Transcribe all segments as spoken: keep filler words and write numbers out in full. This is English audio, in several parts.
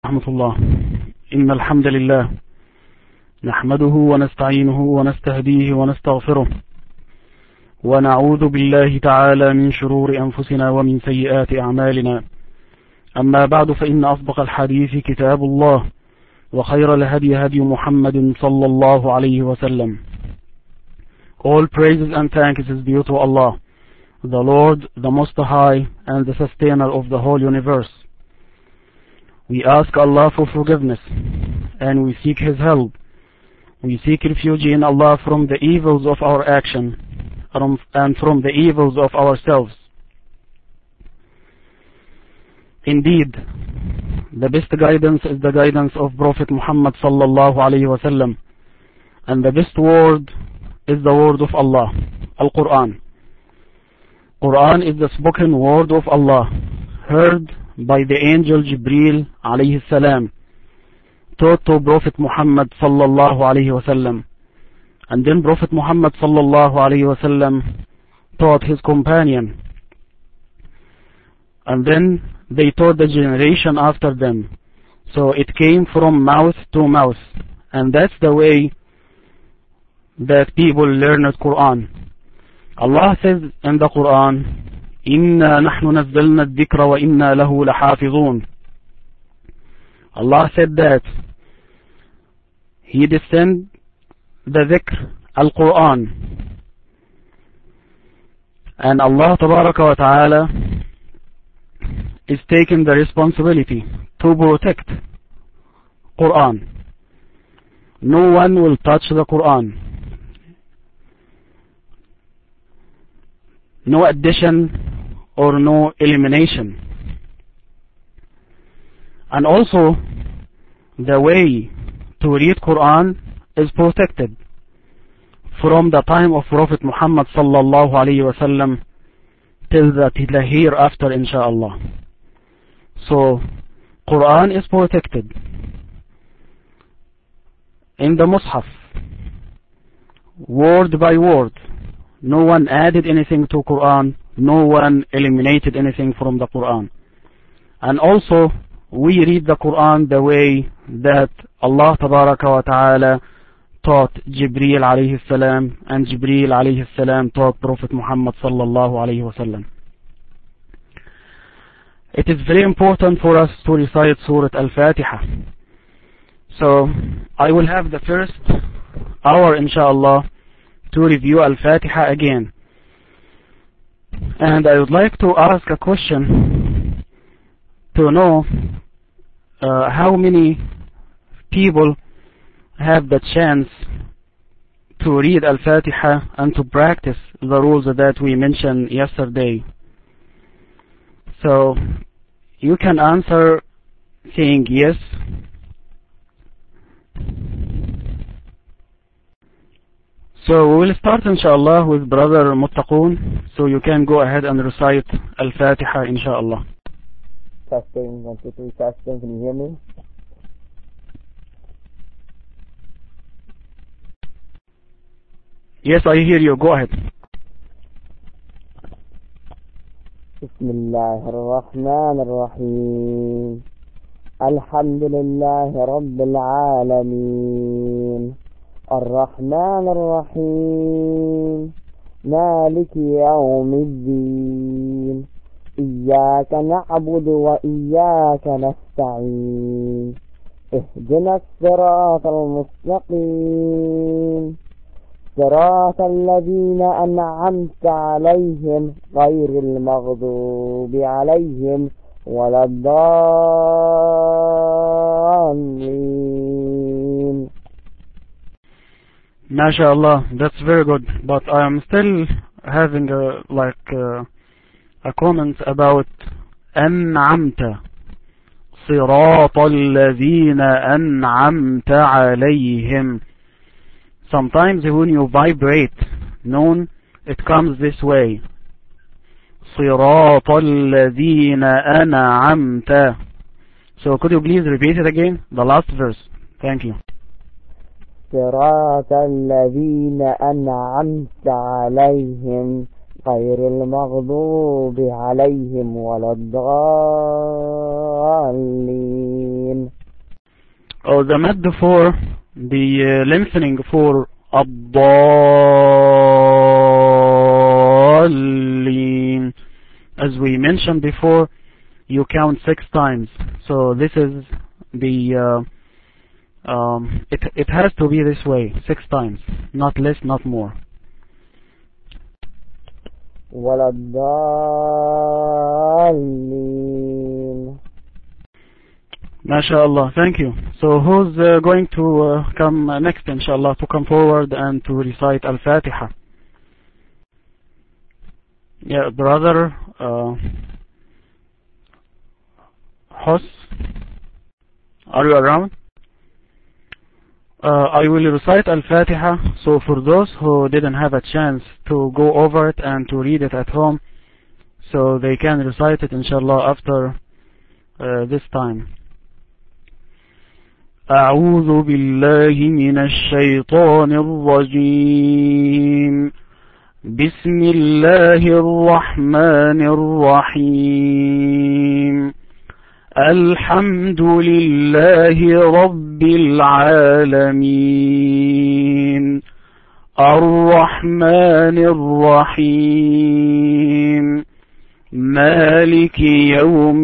ورحمة الله. إن الحمد لله نحمده ونستعينه ونستهديه ونستغفره ونعوذ بالله تعالى من شرور أنفسنا ومن سيئات أعمالنا. أما بعد فإن أصدق الحديث كتاب الله وخير الهدي هدي محمد صلى الله عليه وسلم. All praises and thanks is due to Allah, the Lord, the Most High, and the Sustainer of the whole universe. We ask Allah for forgiveness, and we seek His help. We seek refuge in Allah from the evils of our action, and from the evils of ourselves. Indeed, the best guidance is the guidance of Prophet Muhammad sallallahu alayhi wa sallam, and the best word is the word of Allah, Al-Quran. Quran is the spoken word of Allah, heard by the angel Jibreel alayhi salam, taught to Prophet Muhammad sallallahu alayhi wa sallam, and then Prophet Muhammad sallallahu alayhi wa sallam taught his companion, and then they taught the generation after them. So it came from mouth to mouth, and that's the way that people learn the Quran. Allah says in the Quran, إِنَّا نَحْنُ نَزَّلْنَا الذِّكْرَ وَإِنَّا لَهُ لَحَافِظُونَ. Allah said that He descended the dhikr, Al-Quran, and Allah Tabaraka wa Ta'ala is taking the responsibility to protect Quran. No one will touch the Quran. No addition or no elimination. And also the way to read Quran is protected from the time of Prophet Muhammad sallallahu alayhi wa sallam till the, till the hereafter, insha'Allah. So Quran is protected in the Mus'haf, word by word. No one added anything to Quran, no one eliminated anything from the Quran. And also we read the Quran the way that Allah Tabaraka wa Ta'ala taught Jibreel alayhi salam, and Jibreel alayhi salam taught Prophet Muhammad sallallahu alayhi wa sallam. It is very important for us to recite Surah Al-Fatiha. So I will have the first hour, inshallah, to review Al-Fatiha again. And I would like to ask a question to know uh, how many people have the chance to read Al-Fatiha and to practice the rules that we mentioned yesterday. So you can answer saying yes. So we will start inshallah with Brother Muttaqoon. So you can go ahead and recite Al-Fatiha inshallah. Testing, one, two, three, testing. Can you hear me? Yes, I hear you. Go ahead. بسم الله الرحمن الرحيم. الحمد لله رب العالمين الرحمن الرحيم مالك يوم الدين إياك نعبد وإياك نستعين اهدنا الصراط المستقيم صراط الذين أنعمت عليهم غير المغضوب عليهم ولا الضالين. MashaAllah, that's very good. But I am still having a, like uh, a comment about أنعمت صراط الذين أنعمت عليهم. Sometimes when you vibrate noon, it comes this way. صراط الذين أنعمت. So could you please repeat it again? The last verse. Thank you. صراط الذين أنعمت عليهم غير المغضوب عليهم ولا الضالين. or the mad for the uh, lengthening for الضالين. As we mentioned before, you count six times. So this is the uh, um, it it has to be this way, six times, not less, not more. ولا الضالين. MashaAllah, thank you. So who's uh, going to uh, come next, inshallah, to come forward and to recite Al-Fatiha? Yeah, brother uh, Hos, are you around? Uh, I will recite Al-Fatiha, so for those who didn't have a chance to go over it and to read it at home, so they can recite it, inshallah, after uh, this time. أعوذ بالله من الشيطان الرجيم. بسم الله الرحمن الرحيم. الحمد لله رب العالمين. الرحمن الرحيم. مالك يوم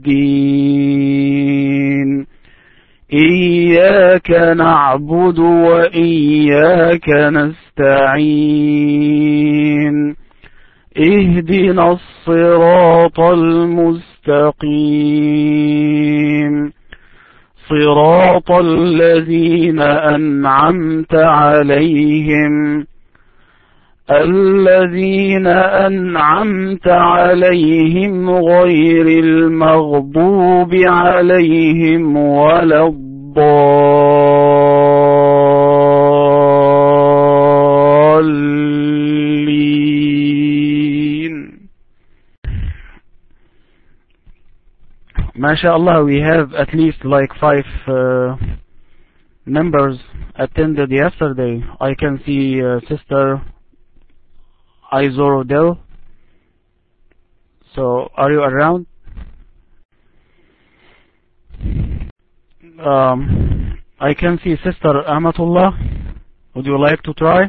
الدين. إياك نعبد وإياك نستعين. اهدنا الصراط المستقيم. صراط الذين أنعمت عليهم الذين أنعمت عليهم غير المغضوب عليهم ولا الضالين. MashaAllah, we have at least like five uh, members attended yesterday. I can see uh, Sister Izorodel. So, are you around? Um, I can see Sister Amatullah. Would you like to try?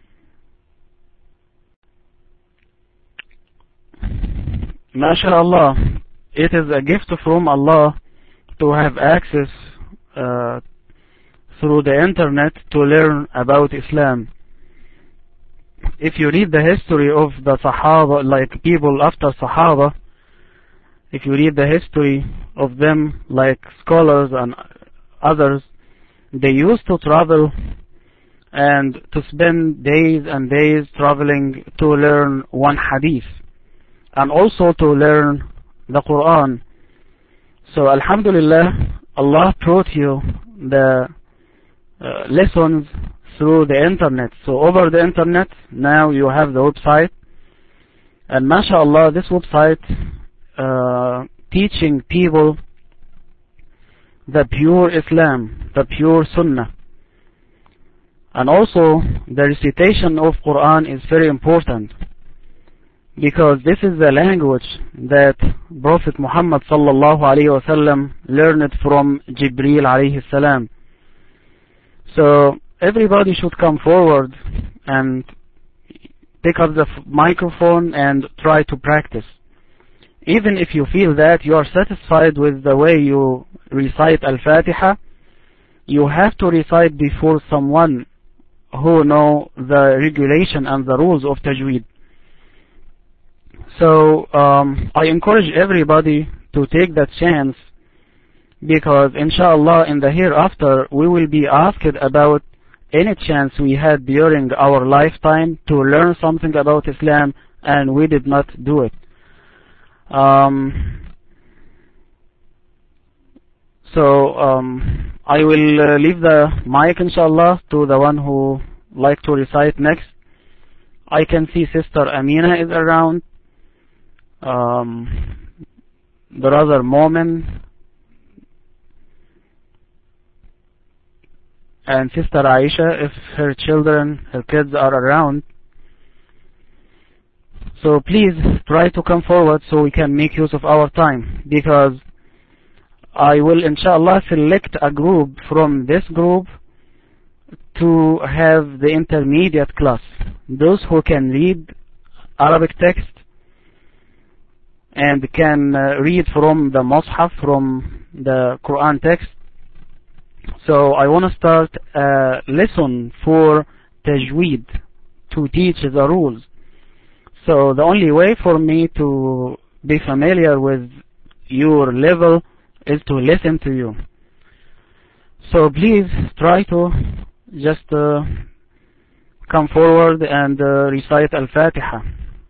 MashaAllah, it is a gift from Allah to have access uh, through the internet to learn about Islam. If you read the history of the Sahaba, like people after Sahaba, if you read the history of them, like scholars and others, they used to travel and to spend days and days traveling to learn one hadith and also to learn the Quran. So Alhamdulillah, Allah taught you the uh, lessons through the internet. So over the internet, now you have the website, and MashaAllah, this website uh, teaching people the pure Islam, the pure Sunnah. And also the recitation of Quran is very important, because this is the language that Prophet Muhammad sallallahu alayhi wa sallam learned from Jibreel alayhi salam. So everybody should come forward and pick up the microphone and try to practice. Even if you feel that you are satisfied with the way you recite Al-Fatiha, you have to recite before someone who know the regulation and the rules of Tajweed. So um, I encourage everybody to take that chance, because inshallah in the hereafter we will be asked about any chance we had during our lifetime to learn something about Islam and we did not do it. Um, so um, I will uh, leave the mic inshallah to the one who like to recite next. I can see Sister Amina is around, um, Brother Momin, and Sister Aisha if her children, her kids are around. So please try to come forward so we can make use of our time, because I will inshallah select a group from this group to have the intermediate class. Those who can read Arabic text and can uh, read from the Mus'haf, from the Quran text. So I want to start a lesson for Tajweed, to teach the rules. So the only way for me to be familiar with your level is to listen to you. So please try to just uh, come forward and uh, recite Al-Fatiha.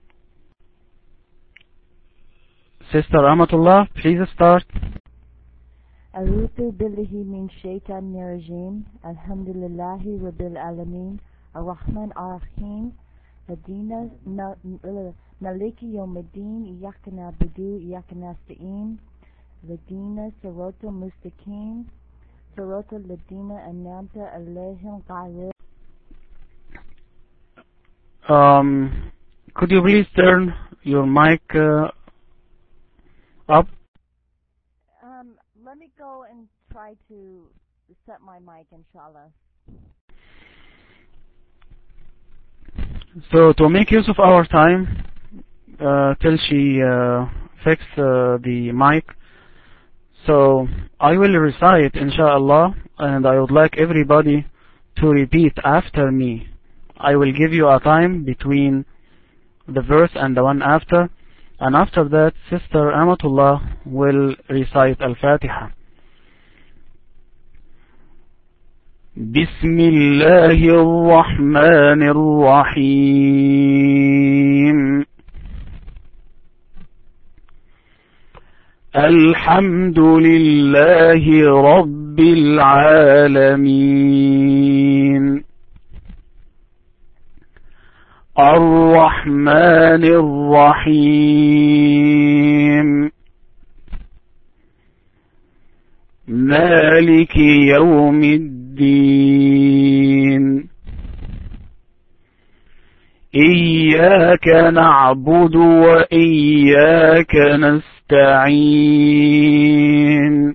Sister Amatullah, please start. أعوذ بالله من الشيطان الرجيم. الحمد لله رب العالمين الرحمن الرحيم الدين مالك يوم الدين إياك نعبد وإياك نستعين اهدنا الصراط المستقيم صراط الذين أنعمت عليهم غير. Um, could you please turn your mic uh, up? Um, let me go and try to set my mic, inshallah. So to make use of our time uh, till she uh, fix uh, the mic, so I will recite inshallah, and I would like everybody to repeat after me. I will give you a time between the verse and the one after, and after that Sister Amatullah will recite Al-Fatiha. Bismillahir Rahmanir Rahim. Alhamdulillahi Rabbil Alameen. Ar-Rahmanir Rahim. Maliki Yawmiddin. إياك نعبد وإياك نستعين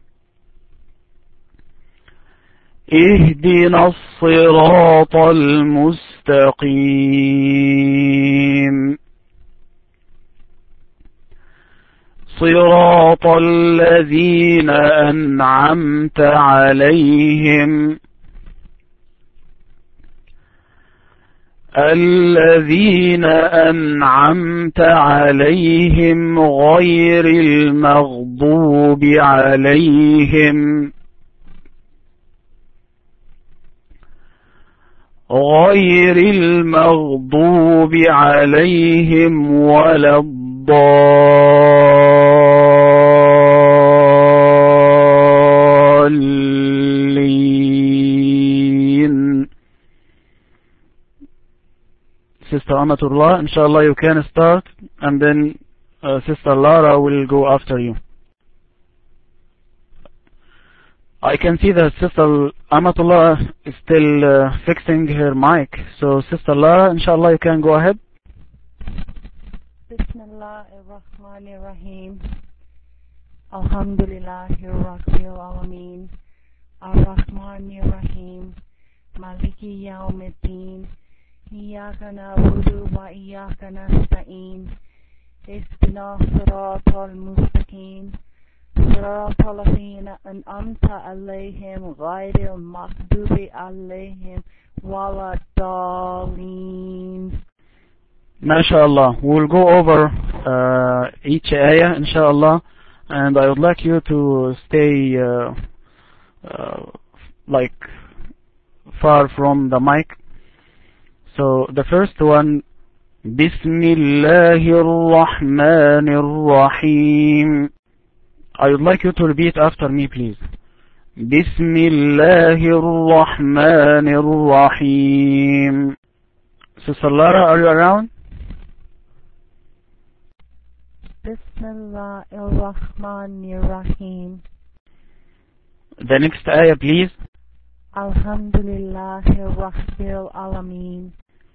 اهدنا الصراط المستقيم صراط الذين أنعمت عليهم الذين أنعمت عليهم غير المغضوب عليهم غير المغضوب عليهم ولا الضالين. Sister Amatullah, inshallah you can start, and then uh, Sister Lara will go after you. I can see that Sister Amatullah is still uh, fixing her mic. So Sister Lara, inshallah you can go ahead. Bismillahirrahmanirrahim. Alhamdulillahi Rabbil Alameen. Ar-Rahmanir-Rahim. Maliki Yawmiddin. Iyaka na'budu wa iyaka nasta'in. Ihdina siratal mustaqim. Siratal ladzina an'amta 'alayhim ghayril maghdubi 'alayhim waladdallin. MashaAllah. We'll go over uh, each ayah, inshallah, and I would like you to stay uh, uh, like far from the mic. So the first one, Bismillahir Rahmanir Rahim. I would like you to repeat after me, please. Bismillahir Rahmanir Rahim. Sister Lara, are you around? Bismillahirrahmanirrahim. The next ayah, please. Alhamdulillahi Rabbil Alameen.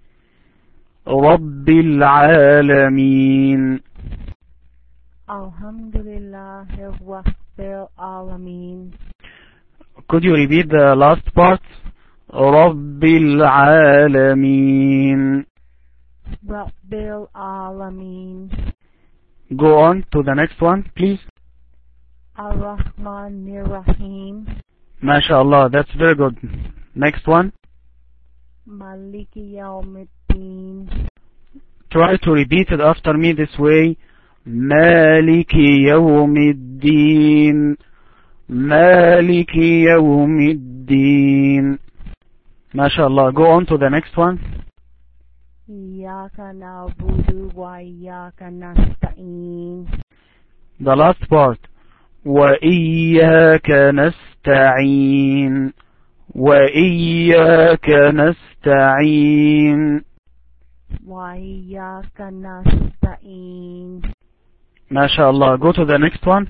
Rabbil Alameen. Alhamdulillahi Rabbil Rabbil Alameen. Could you repeat the last part? Rabbil Alameen. Rabbil Alameen. Go on to the next one, please. Ar-Rahman Ar-Rahim. MashaAllah, that's very good. Next one. Maliki Yawmiddin. Try to repeat it after me this way. Maliki Yawmiddin. Maliki Yawmiddin. MashaAllah. Go on to the next one. Iyyaka na'budu wa iyyaka nasta'in. The last part. وَإِيَّاكَ نَسْتَعِينُ وَإِيَّاكَ نَسْتَعِينُ وَإِيَّاكَ نَسْتَعِينُ. MashaAllah. Go to the next one.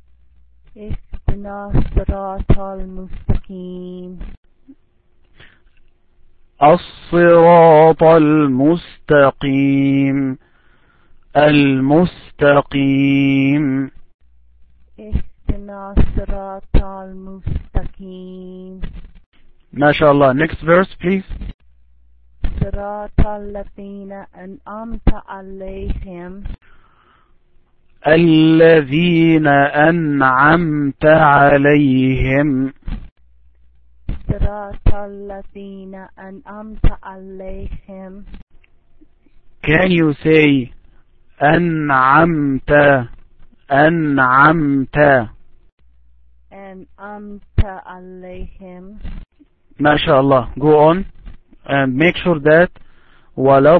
اهدنا الصراط المستقيم. الصراط المستقيم. المستقيم. اهدنا الصراط المستقيم. MashaAllah. Next verse, please. صراط الذين أنعمت عليهم. الذين أنعمت عليهم. صراط الذين أنعمت عليهم. Can you say أنعمت أنعمت أنعمت عليهم. MashaAllah. Go on and make sure that ولا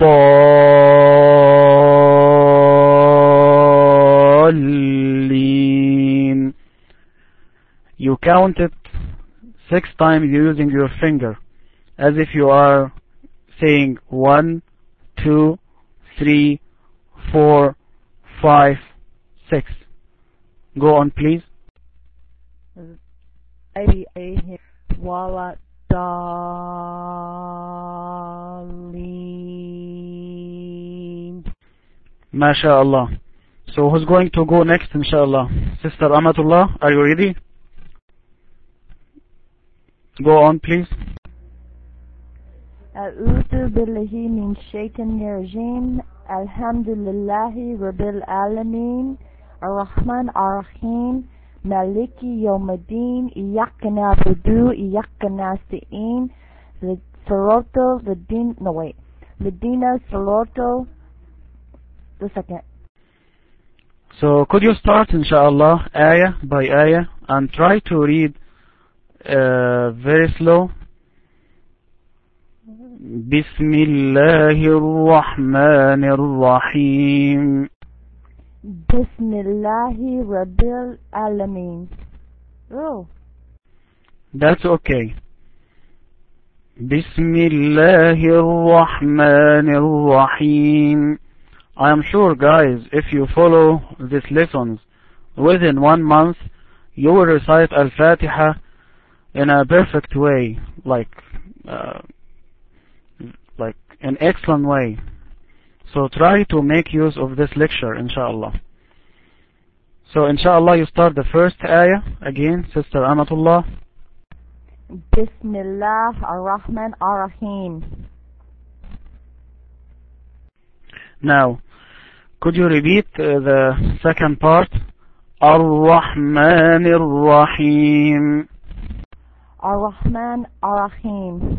الضالين. You count it six times using your finger as if you are saying one, two, three, four, five, six. Go on, please. ولا الضالين. MashaAllah. So who's going to go next, inshallah? Sister Amatullah, are you ready? Go on, please. أعوذ بالله من الشيطان الرجيم. الحمد لله رب العالمين الرحمن الرحيم مالك يوم الدين إياك نعبد وإياك نستعين صراط الذين no wait الذين صراط the second. So could you start, inshallah, ayah by ayah and try to read uh, very slow. بسم الله الرحمن الرحيم. بسم الله رب العالمين. Oh. That's okay. بسم الله الرحمن الرحيم. I am sure, guys, if you follow these lessons within one month, you will recite Al-Fatiha in a perfect way, like uh, like an excellent way. So try to make use of this lecture, inshallah. So inshallah, you start the first ayah again, Sister Amatullah. Bismillah ar-Rahman ar-Rahim. Now, could you repeat uh, the second part? Ar-Rahman ar-Rahim. Ar-Rahman ar-Rahim.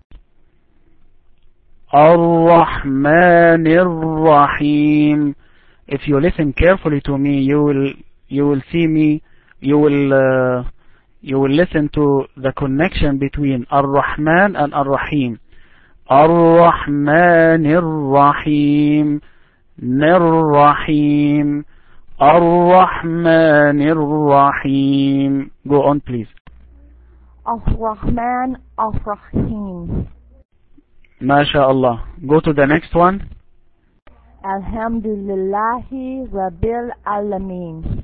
Ar-Rahman ar-Rahim. If you listen carefully to me, you will you will see me. You will uh, you will listen to the connection between Ar-Rahman and Ar-Rahim. Ar-Rahman ar-Rahim. Nar-Rahim. Ar-Rahman ar-Rahim. Go on, please. Ar-Rahman ar-Rahim. MashaAllah. Go to the next one. Alhamdulillahi Rabbil Alameen.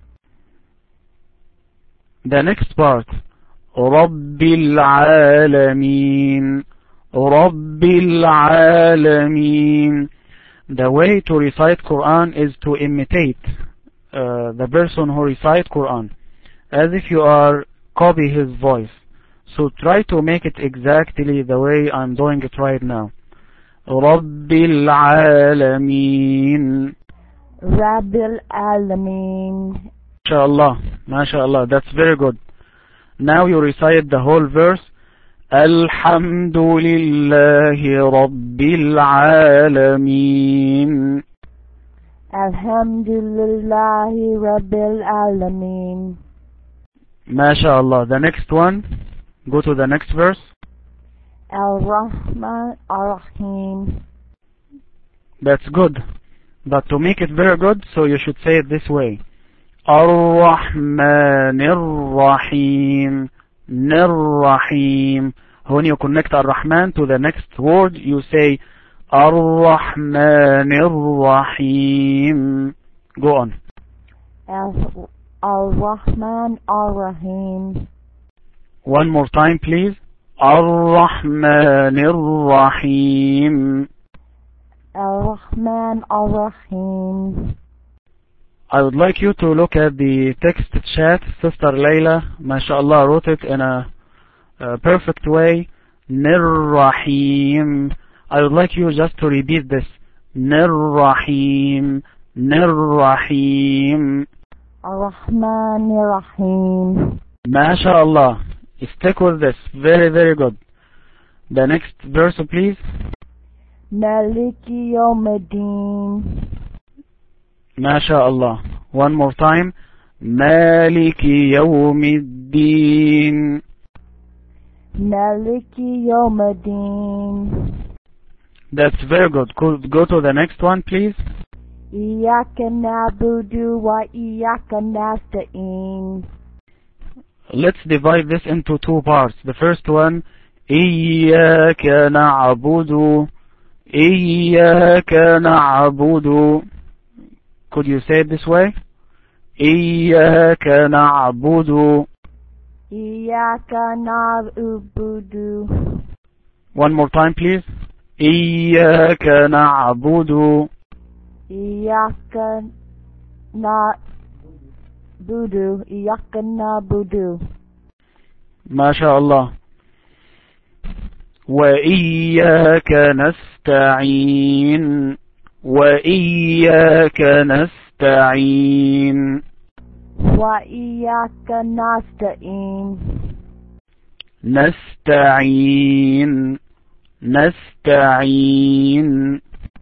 The next part. Rabbil Alameen. Rabbil Alameen. The way to recite Quran is to imitate uh, the person who recites Quran, as if you are copy his voice. So try to make it exactly the way I'm doing it right now. رب العالمين. رب العالمين. MashaAllah, MashaAllah, that's very good. Now you recite the whole verse. الحمد لله رب العالمين. Alhamdulillahi Rabbil Alameen. MashaAllah. The next one, go to the next verse. Ar-Rahman Ar-Rahim. That's good. But to make it very good, so you should say it this way. Ar-Rahman Ar-Rahim. Nir-Rahim. When you connect Ar-Rahman to the next word, you say Ar-Rahman Ar-Rahim. Go on. Ar-Rahman Ar-Rahim. One more time, please. Ar-Rahman Ar-Rahim. Ar-Rahman Ar-Rahim. I would like you to look at the text chat. Sister Layla, mashallah, wrote it in a, a perfect way. Nir-Rahim. I would like you just to repeat this. Nir-Rahim. Nir-Rahim. Ar-Rahman Ar-Rahim. MashaAllah. Stick with this. Very, very good. The next verse, please. Maliki Yawmiddin. MashaAllah. One more time. Maliki Yawmiddin. Maliki Yawmiddin. That's very good. Go, go to the next one, please. Iyaka na'budu wa iyaka nasta'in. Let's divide this into two parts. The first one, Iyaka na'budu. Iyaka na'budu. Could you say it this way? Iyaka na'budu. Iyaka na'budu. One more time, please. Iyaka na'budu. Iyaka na'budu. Iyaka na'budu. MashaAllah. وإياك نستعين. وإياك نستعين. وإياك نستعين. نستعين. نستعين.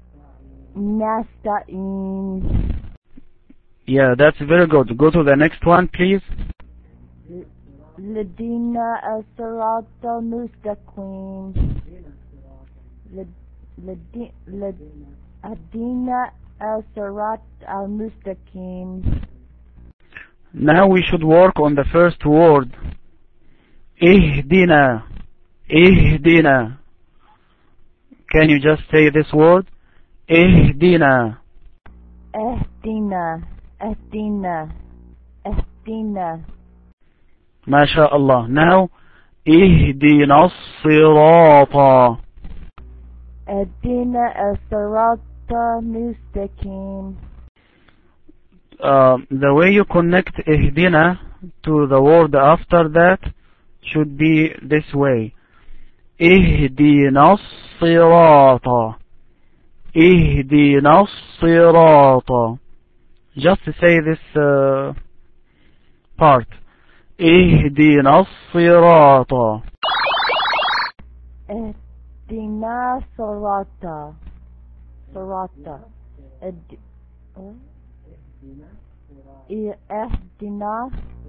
نستعين. Yeah, that's very good. Go to the next one, please. لدينا الصراط المستقيم. لدينا الصراط المستقيم. Now we should work on the first word. Ihdina. Ihdina. Can you just say this word? Ihdina. اهدنا اهدنا اهدنا. MashaAllah. Now, Ihdina as-sirata. اهدنا الصراط المستقيم. Uh, the way you connect Ihdina to the word after that should be this way. Ihdina as-sirata. Ihdina as-sirata. Just to say this uh, part. اهدنا الصراط. اهدنا الصراط. صراط. اهدنا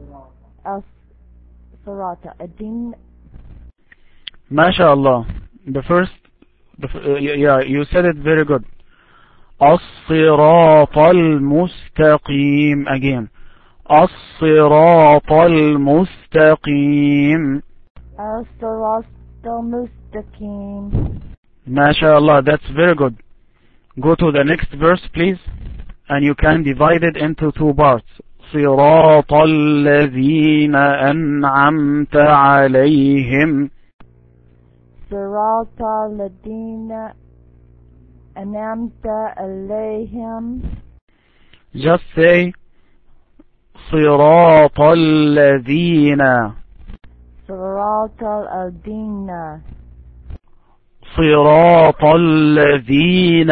الصراط. اهدنا. MashaAllah. The first, the, uh, yeah, you said it very good. الصراط المستقيم. Again. الصراط المستقيم. الصراط المستقيم. MashaAllah, that's very good. Go to the next verse, please. And you can divide it into two parts. صراط الذين أنعمت عليهم. صراط الذين أنعمت عليهم. Just say صراط الذين صراط الذين صراط الذين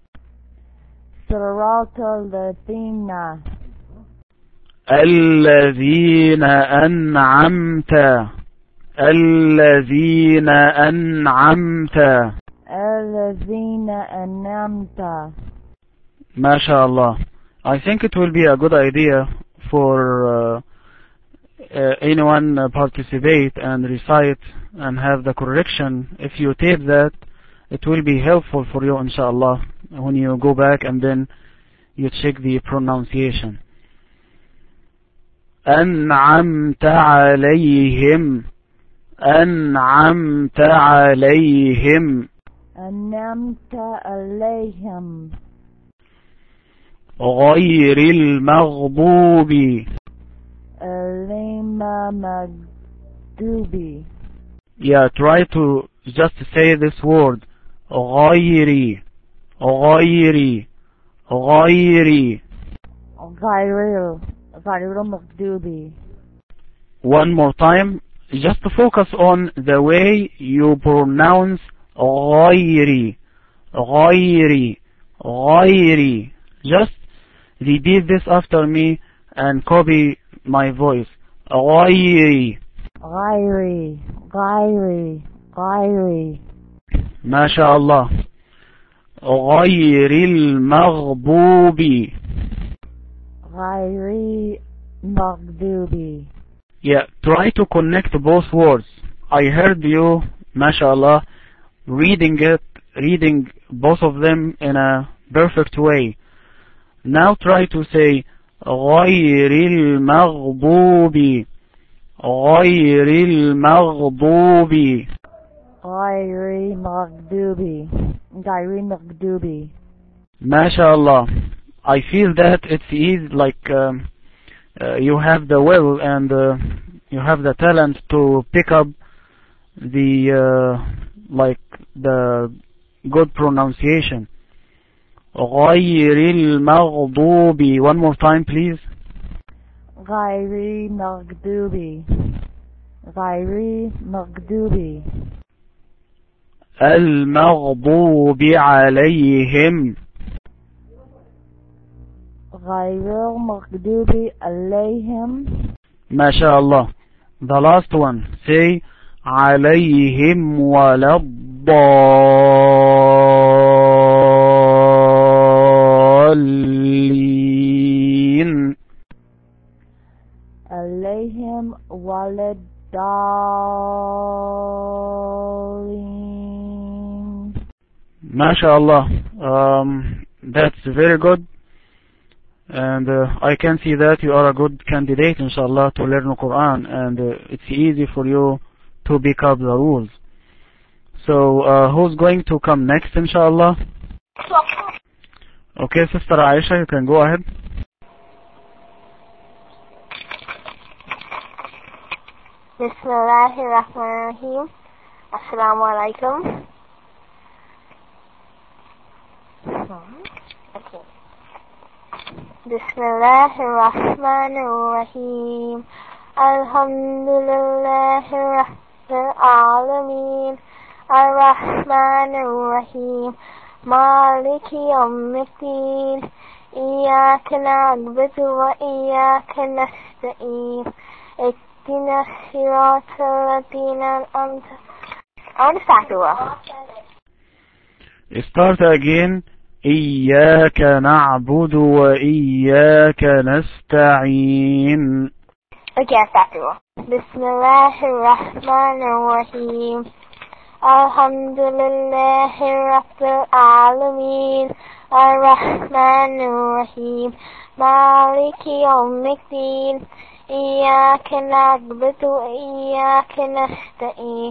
صراط الذين الذين أنعمت الذين أنعمت الذين أنعمت. ما شاء الله. I think it will be a good idea for uh, uh, anyone uh, participate and recite and have the correction. If you tape that, it will be helpful for you inshallah when you go back and then you check the pronunciation. أنعمت عليهم أنعمت عليهم أنعمت عليهم غير المغضوب عليهم مغضوب. Yeah, try to just say this word غيري غيري غيري غير غير مغضوب. One more time, just focus on the way you pronounce غيري غيري غيري. Just repeat this after me and copy my voice. غيري غيري غيري غيري. ما شاء الله. غير المغضوب غير مغضوب. Yeah, try to connect both words. I heard you, mashallah, reading it, reading both of them in a perfect way. Now try to say غير المغضوب غير المغضوب غير مغضوب غير مغضوب. mashallah. I feel that it's easy, like um, uh, you have the will and uh, you have the talent to pick up the uh, like the good pronunciation. غير المغضوب. One more time please. غير مغضوب غير مغضوب. المغضوب عليهم غير مغضوب عليهم. ما شاء الله. The last one, say عليهم ولا الضالين. عليهم ولا الضالين. ما شاء الله. Um, that's very good. And uh, I can see that you are a good candidate inshallah to learn the Quran, and uh, it's easy for you to pick up the rules. So uh, who's going to come next inshallah? Okay, Sister Aisha, you can go ahead. Bismillahirrahmanirrahim. Assalamu alaikum. Okay. Bismillahirrahmanirrahim. Alhamdulillahi Rabbil Alameen. Ar-Rahmanir-Rahim. Maliki Yawmiddin. Iyyaka na'budu wa iyyaka nasta'in. Ihdina as-siratal ladzina an'amta. I want to start over. Start again. إياك نعبد وإياك نستعين. Again, start over. Bismillahirrahmanirrahim. Alhamdulillahi Rabbil Alameen. Ar-Rahmanir-Rahim. Maliki Yawmiddin. Iyyaka na'budu wa iyyaka nasta'in.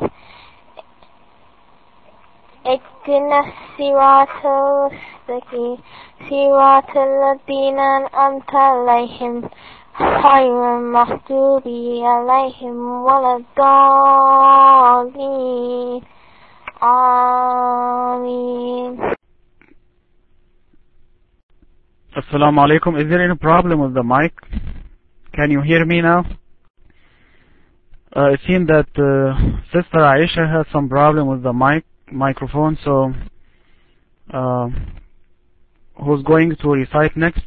اهدنا الصراط المستقيم صراط الذين أنعمت عليهم غير المغضوب عليهم ولا الضالين. آمين. Assalamu alaikum. Is there any problem with the mic? Can you hear me now? Uh, it seemed that uh, Sister Aisha had some problem with the mic microphone, so uh, who's going to recite next?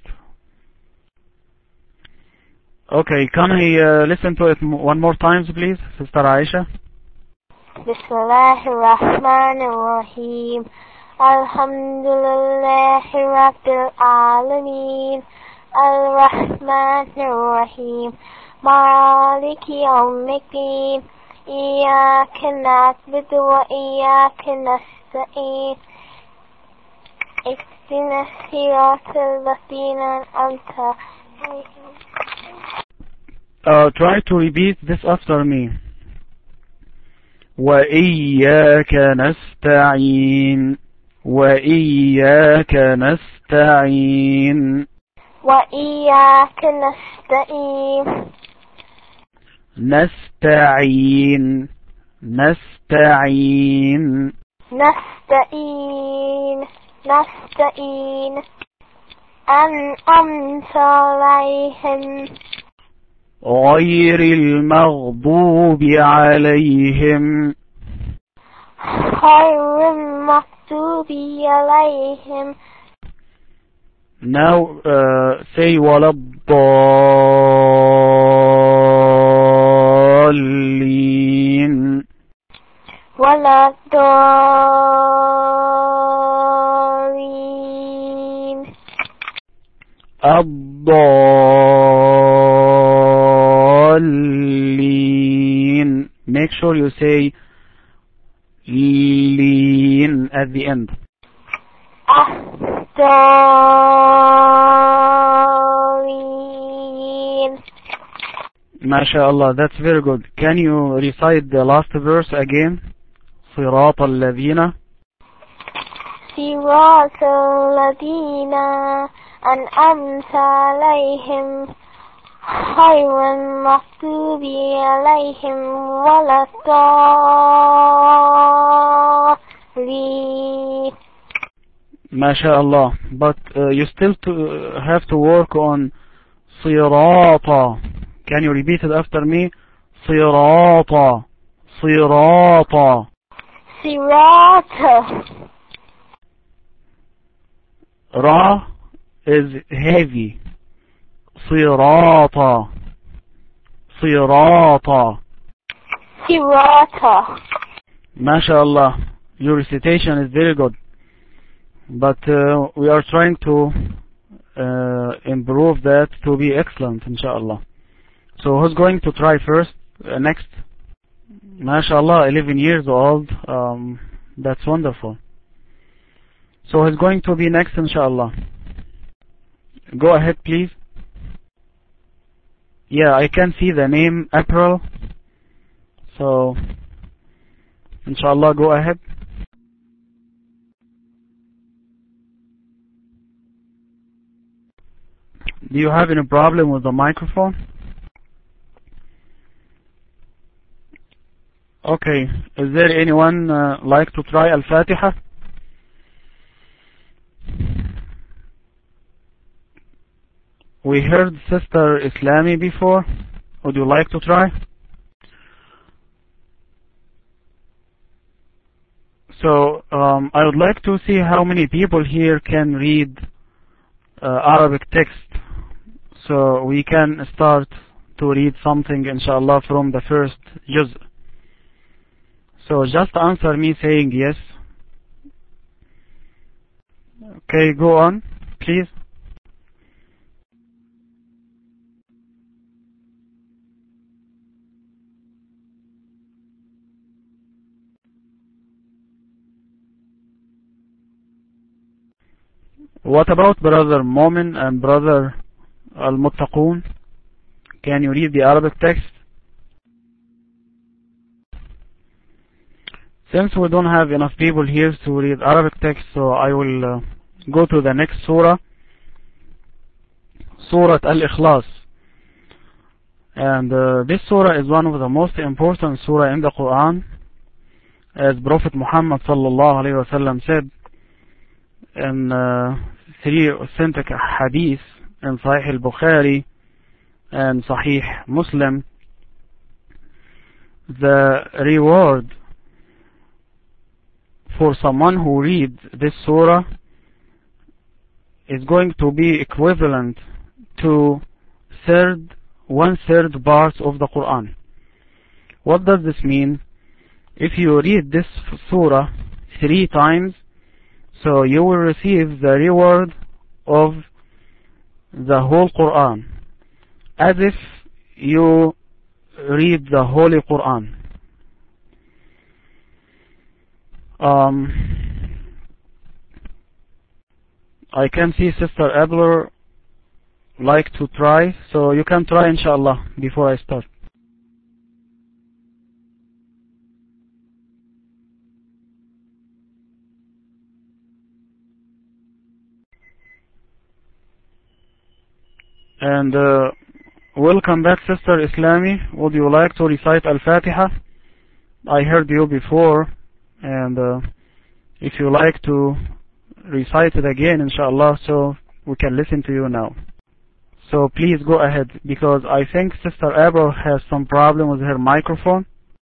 Okay, can I uh, listen to it one more time, please, Sister Aisha? Bismillahir Rahmanir Rahim. Alhamdulillahi Rabbil Alameen. Ar-Rahmanir Rahim. Maliki Yawmiddin. Iyyaka na'budu wa iyyaka nasta'in. Ihdina as-siratal ladzina an'amta alayhim. Uh, try to repeat this after me. وَإِيَّاكَ نَسْتَعِينُ وَإِيَّاكَ نَسْتَعِينُ وَإِيَّاكَ نَسْتَعِينُ نستعين نستعين نستعين نستعين أنعمت عليهم غير المغضوب عليهم غير المغضوب عليهم. Now uh, say ولا الضالين ولا الضالين الضالين. Make sure you say lean at the end. الضالين. MashaAllah, that's very good. Can you recite the last verse again? صراط الذين صراط الذين أنعمت عليهم غير المغضوب عليهم ولا الضالين. MashaAllah, but uh, you still to, uh, have to work on صراط. Can you repeat it after me? صراط صراط صراط. Ra is heavy. صراط صراط صراط. MashaAllah, your recitation is very good. But uh, we are trying to uh, improve that to be excellent, inshallah. So who's going to try first? Uh, next? MashaAllah, eleven years old. Um, that's wonderful. So who's going to be next, inshallah? Go ahead, please. Yeah, I can see the name April. So, inshallah, go ahead. Do you have any problem with the microphone? Okay, is there anyone uh, like to try Al-Fatiha? We heard Sister Islami before. Would you like to try? So, um, I would like to see how many people here can read uh, Arabic text. So we can start to read something, inshallah, from the first juz. So just answer me saying yes. Okay, go on, please. What about Brother Momin and Brother Al-Muttaqun? Can you read the Arabic text? Since we don't have enough people here to read Arabic text, so I will uh, go to the next surah, Surah Al-Ikhlas. And uh, this surah is one of the most important surah in the Quran, as Prophet Muhammad sallallahu alayhi wa sallam said in uh, three authentic hadith in Sahih al-Bukhari and Sahih Muslim, the reward for someone who reads this surah is going to be equivalent to third, one third part of the Quran. What does this mean? If you read this surah three times, so you will receive the reward of the whole Quran, as if you read the Holy Quran. Um, I can see Sister Abler like to try, so you can try inshallah before I start. And uh, welcome back, Sister Islami. Would you like to recite Al-Fatiha? I heard you before, and uh, if you like to recite it again, inshallah, so we can listen to you now. So please go ahead, because I think Sister Abra has some problem with her microphone.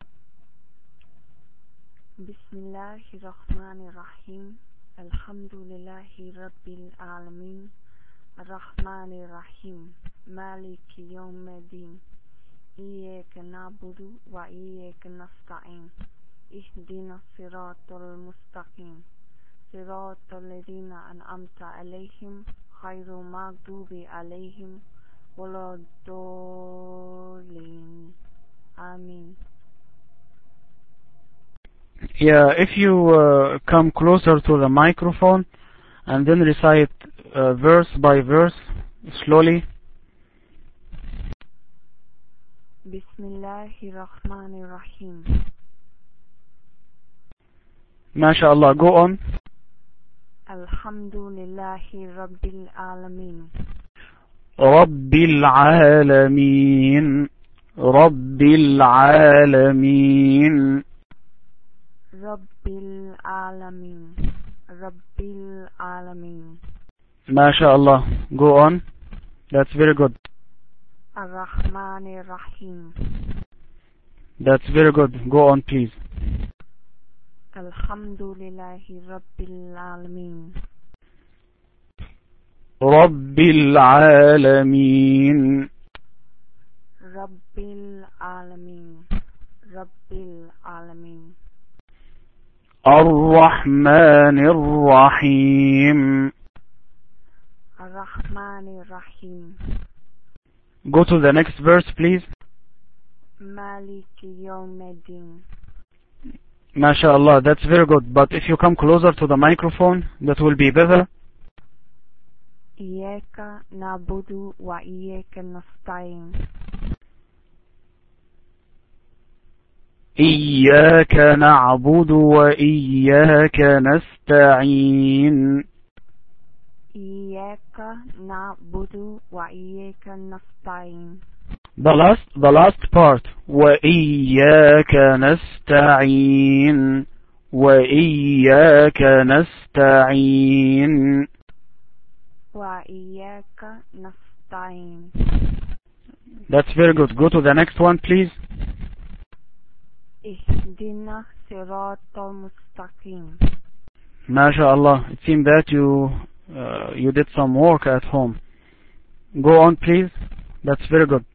Bismillahirrahmanirrahim. Alhamdulillahi Rabbil Alameen. Ar-Rahmanir-Rahim. Maliki Yawmiddin. Iyyaka na'budu wa iyyaka nasta'in. Ihdina siratal mustaqim. Siratal ladina an'amta alayhim. Khairul maghdubi alayhim. Waladdallin. Amin. Yeah, if you uh, come closer to the microphone and then recite uh, verse by verse slowly. Bismillahirrahmanirrahim. MashaAllah, go on. Alhamdulillahi Rabbil Alameen. Rabbil Alameen. Rabbil Alameen. Rabbil Alameen. Rabbil Alameen. MashaAllah, go on. That's very good. Ar-Rahmanir-Rahim. That's very good. Go on, please. Alhamdulillahi Rabbil Alameen. Rabbil Alameen. Rabbil Alameen. Rabbil Alameen. Ar-Rahmanir-Rahim. Ar-Rahmanir-Rahim. Go to the next verse, please. Maliki Yawmiddin. MashaAllah, that's very good. But if you come closer to the microphone, that will be better. Iyyaka na'budu wa iyyaka nasta'in. إياك نعبد وإياك نستعين. إياك نعبد وإياك نستعين. The last, the last part. وإياك نستعين. وإياك نستعين. وإياك نستعين. That's very good. Go to the next one, please. اهدنا صراط المستقيم. MashaAllah, it seems that you uh, you did some work at home. Go on, please. That's very good.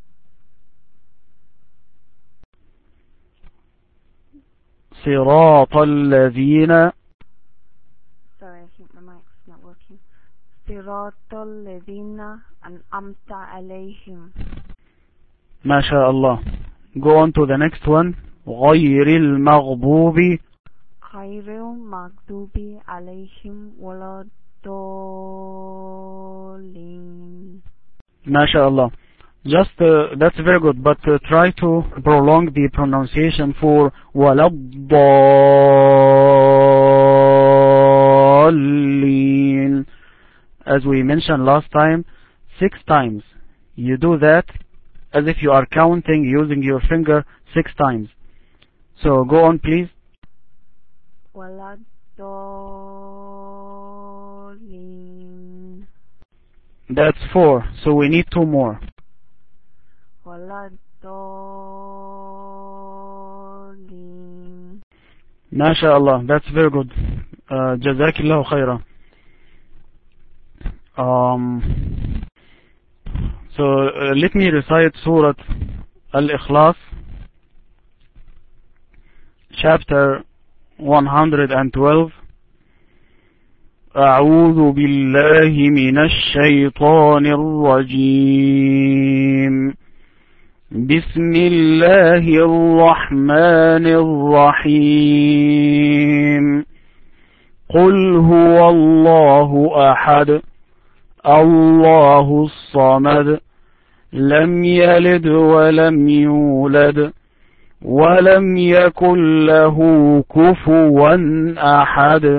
صراط الذين. Sorry, I think my mic's not working. صراط الذين أنعمت عليهم. MashaAllah. Go on to the next one. غير المغضوب. غير المغضوب عليهم ولا الضالين. MashaAllah. Just, uh, that's very good, but uh, try to prolong the pronunciation for ولا الضالين. As we mentioned last time, six times. You do that as if you are counting using your finger six times. So go on, please. ولا الضالين. That's four, so we need two more. ولا الضالين. ما شاء الله, that's very good. uh, جزاك الله خيرا. um, so uh, let me recite Surah Al-Ikhlas, chapter one hundred twelve. أعوذ بالله من الشيطان الرجيم. بسم الله الرحمن الرحيم. قل هو الله أحد الله الصمد لم يلد ولم يولد ولم يكن له كفوا أحد.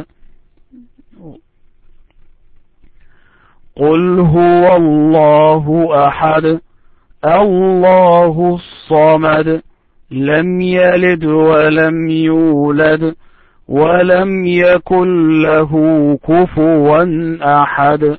قل هو الله أحد الله الصمد لم يلد ولم يولد ولم يكن له كفوا أحد.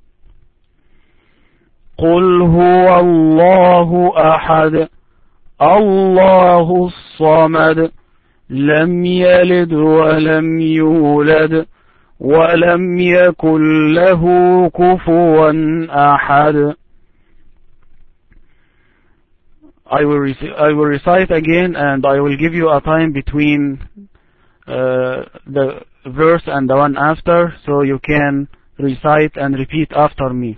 قل هو الله أحد الله الصمد لم يلد ولم يولد ولم يكن له كفوا أحد. I will, I will recite again, and I will give you a time between uh, the verse and the one after, so you can recite and repeat after me.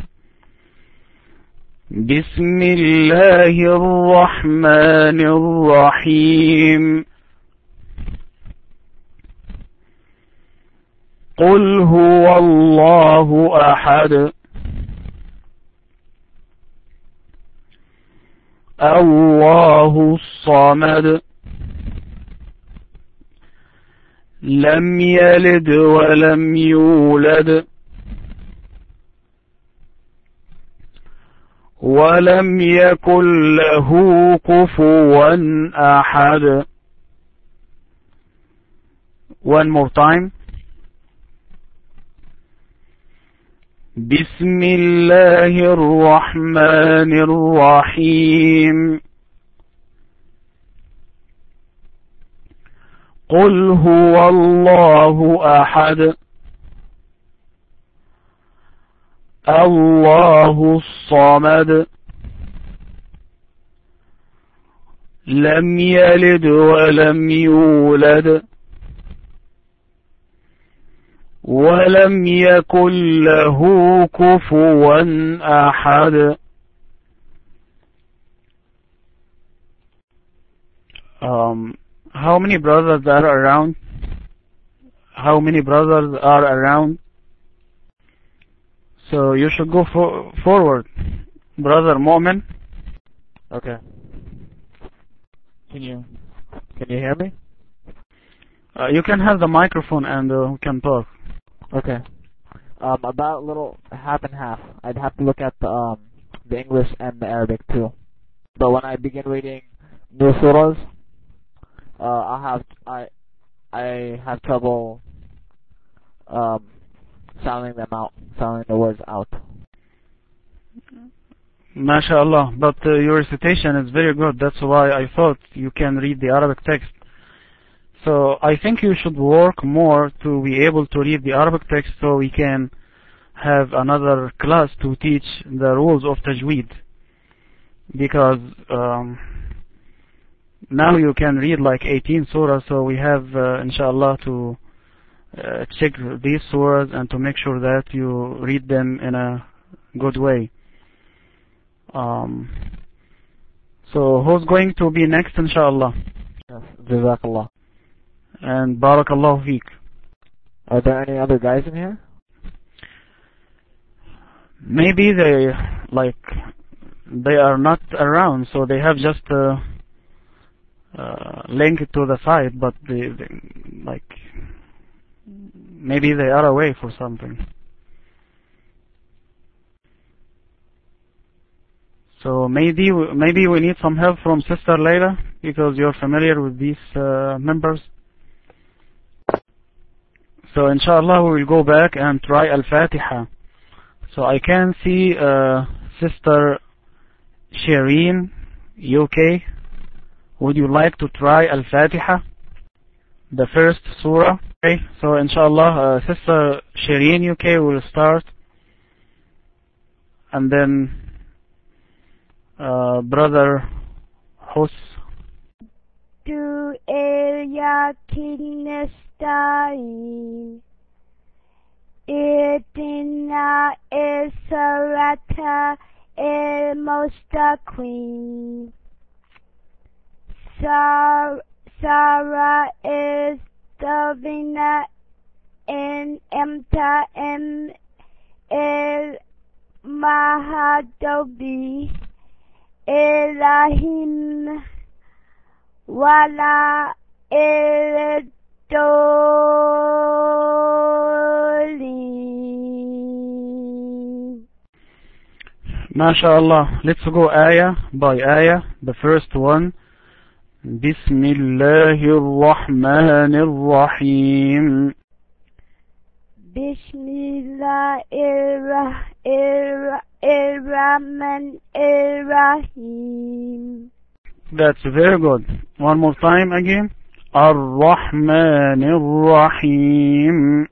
بسم الله الرحمن الرحيم. قل هو الله أحد الله الصمد لم يلد ولم يولد ولم يكن له كفوا أحد. One more time. بسم الله الرحمن الرحيم. قل هو الله أحد الله الصمد لم يلد ولم يولد ولم يكن له كفوا أحد. Um, how many brothers are around? How many brothers are around? So you should go for forward. Brother Mu'min. Okay. Can you can you hear me? Uh, you can have the microphone and uh, we can talk. Okay. Um, about a little half and half. I'd have to look at the um the English and the Arabic too. But when I begin reading new surahs, uh, I have I I have trouble um sounding them out, sounding the words out. MashaAllah, but uh, your recitation is very good. That's why I thought you can read the Arabic text. So I think you should work more to be able to read the Arabic text so we can have another class to teach the rules of Tajweed. Because um, now you can read like eighteen surahs, so we have uh, inshallah to uh, check these surahs and to make sure that you read them in a good way. Um, so who's going to be next inshallah? Yes, Jazakallah. And Barakallahu Feek. Are there any other guys in here? Maybe they like they are not around, so they have just uh, uh, link it to the site, but they, they like maybe they are away for something. So maybe maybe we need some help from Sister Layla because you're familiar with these uh, members. So inshallah we will go back and try Al-Fatiha. So I can see uh, Sister Shireen U K, would you like to try Al-Fatiha, the first surah? Okay, so inshallah, uh, Sister Shireen U K will start, and then uh, Brother Hus. Du Yakin Nasta'in Ihdina As-Sirata Al-Mustaqim Sarah is Davina in Emta M El Mahadobi Elahim Wala Eldolin. MashaAllah. Let's go ayah by ayah. The first one. Bismillahirrahmanirrahim. Bismillahirrahmanirrahim. That's very good. One more time again. Ar-Rahmanir-Rahim.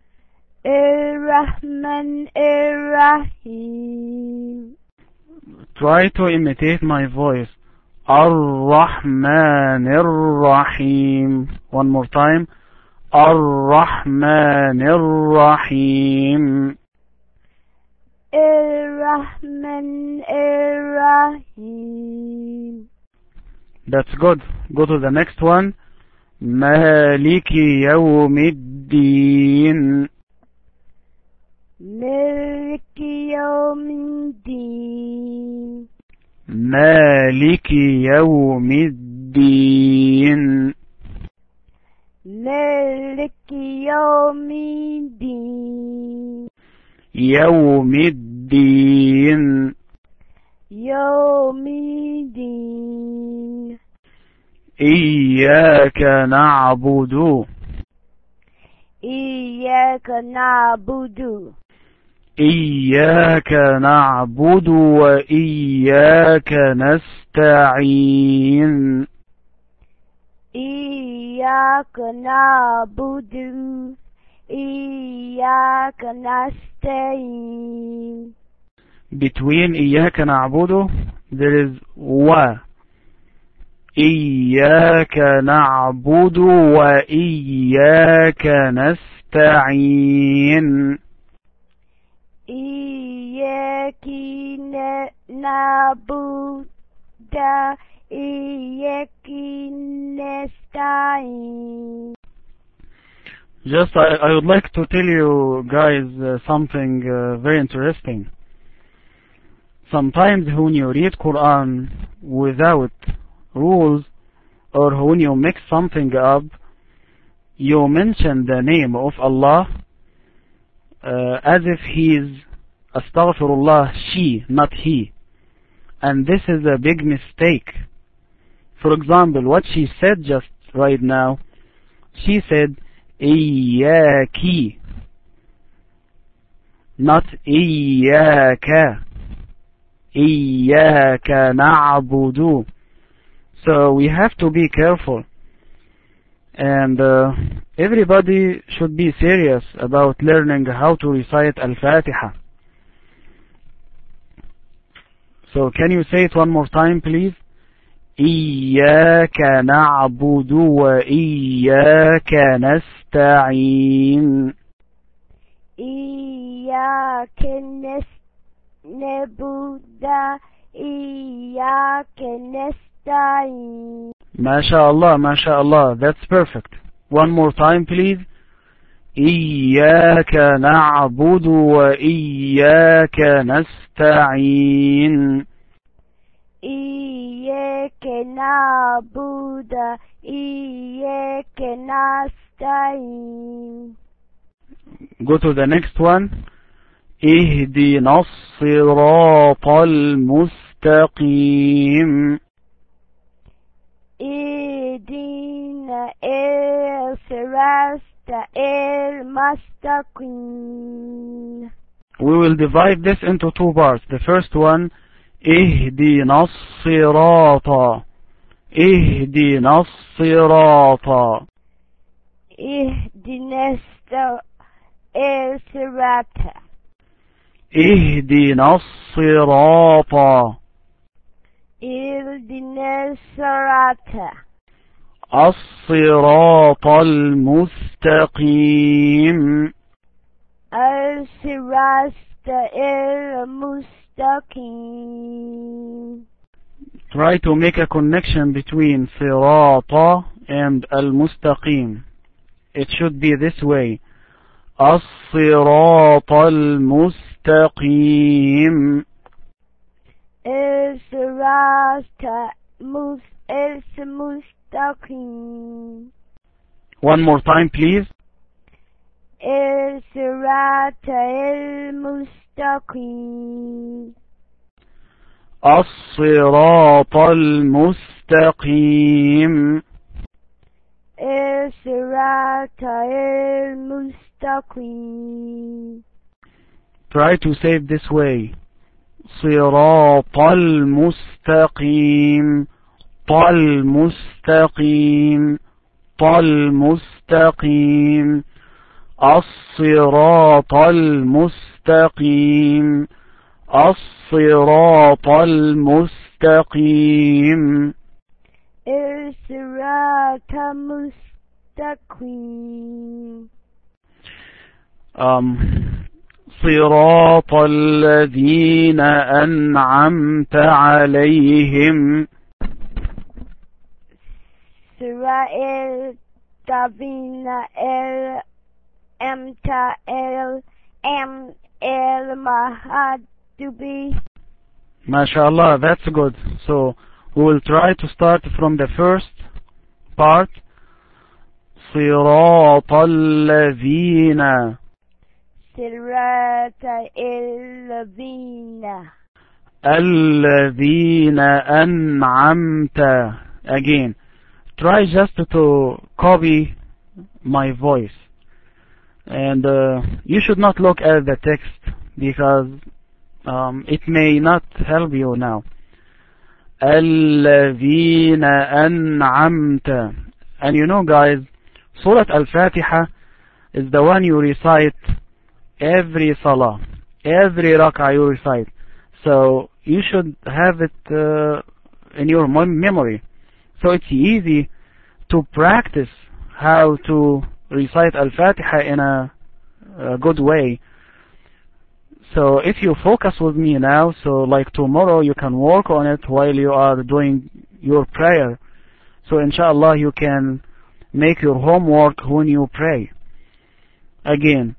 Ar-Rahman-Ar-Rahim. Try to imitate my voice. Ar-Rahmanir-Rahim. One more time. Ar-Rahmanir-Rahim. Ar-Rahman-Ar-Rahim. That's good. Go to the next one. Maliki Yawmiddin. Maliki Yawmiddin. Maliki Yawmiddin. Maliki Yawmiddin. Yawmiddin. Yawmiddin. Iyyaka na'budu. Iyyaka na'budu. Iyyaka na'budu wa iyyaka nasta'in. Iyyaka na'budu. Iyyaka nasta'in. Between Iyyaka na'budu there is wa. Iyyaka na'budu wa iyyaka nasta'in. Iyyaki na'budu. Iyyaki nasta'in. Just I, I would like to tell you guys uh, something uh, very interesting. Sometimes when you read Quran without rules, or when you mix something up, you mention the name of Allah uh, as if he is astaghfirullah, she, not he. And this is a big mistake. For example, what she said just right now, she said Iyyaki, not Iyyaka. Iyyaka na'budu. So we have to be careful, and uh, everybody should be serious about learning how to recite Al-Fatiha. So can you say it one more time, please? Iyyaka na'budu wa iyyaka nasta'in. Iyyaka na'budu wa iyyaka nasta'in. MashaAllah, MashaAllah, that's perfect. One more time, please. Iyyaka na'budu wa iyyaka nasta'in. Iyyaka na'budu wa iyyaka nasta'in. Go to the next one. Ihdina as-siratal mustaqim. Ihdina as-siratal mustaqim. We will divide this into two parts. The first one, اهدنا الصراط اهدنا الصراط اهدنا الصراط اهدنا الصراط اهدنا الصراط الصراط المستقيم الصراط المستقيم. Try to make a connection between صراط and المستقيم. It should be this way. الصراط المستقيم. الصراط المستقيم. One more time, please. الصراط المستقيم. الصراط المستقيم. الصراط المستقيم. Try to say it this way. صراط المستقيم. طال مستقيم. طال مستقيم. الصراط المستقيم. الصراط المستقيم. الصراط المستقيم. um, صراط الذين أنعمت عليهم. صراط الذين أنعمت عليهم المغضوب. MashaAllah, that's good. So we will try to start from the first part. صراط الذين. صراط الذين. الذين أنعمت. Again, try just to copy my voice. And uh, you should not look at the text because um, it may not help you now. الذين أنعمت. And you know guys, Surah Al-Fatiha is the one you recite every salah, every rak'ah you recite. So you should have it uh, in your memory. So it's easy to practice how to recite Al-Fatiha in a, a good way. So if you focus with me now, so like tomorrow you can work on it while you are doing your prayer. So inshallah you can make your homework when you pray. Again.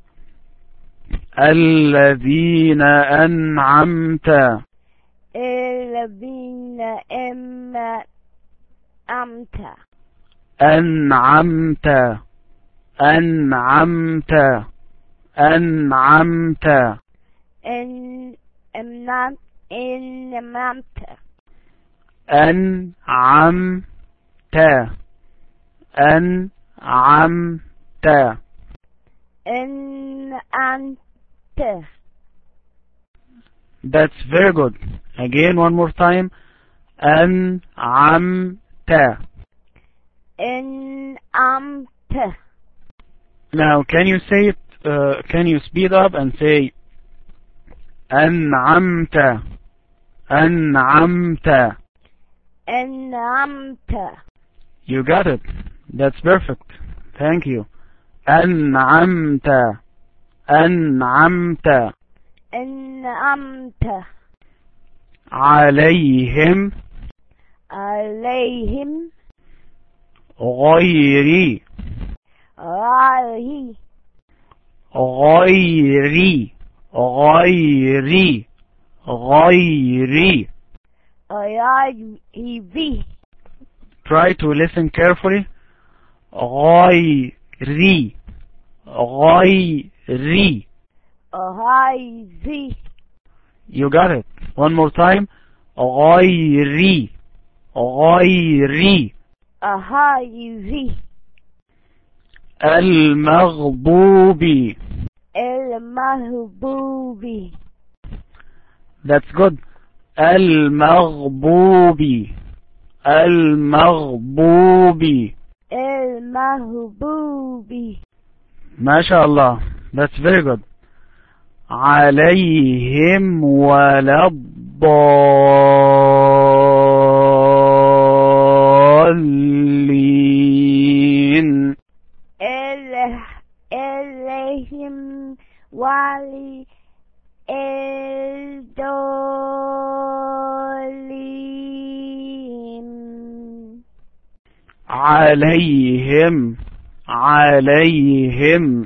الذين أنعمت. الذين أنعمت. أنعمت. أنعمت. أنعمت. أن أنعمت. أنعمت. أنعمت. أنعمت. أنعمت. That's very good. Again, one more time. أنعمت. أنعمت. Now, can you say it? Uh, can you speed up and say أنعمت. أنعمت. أنعمت. You got it. That's perfect. Thank you. أنعمت. أنعمت. أنعمت. عليهم. عليهم. غيري. غيري. غيري. غيري. غيري. غيري. Try to listen carefully. غيري. غيري. غيري. You got it. One more time. غيري. غيري. غيري. المغضوب. المغضوب. That's good. المغضوب المغضوب المهبوب. ما شاء الله. That's very good. عليهم ولا الضالين. عليهم وعلي الضالين. عليهم عليهم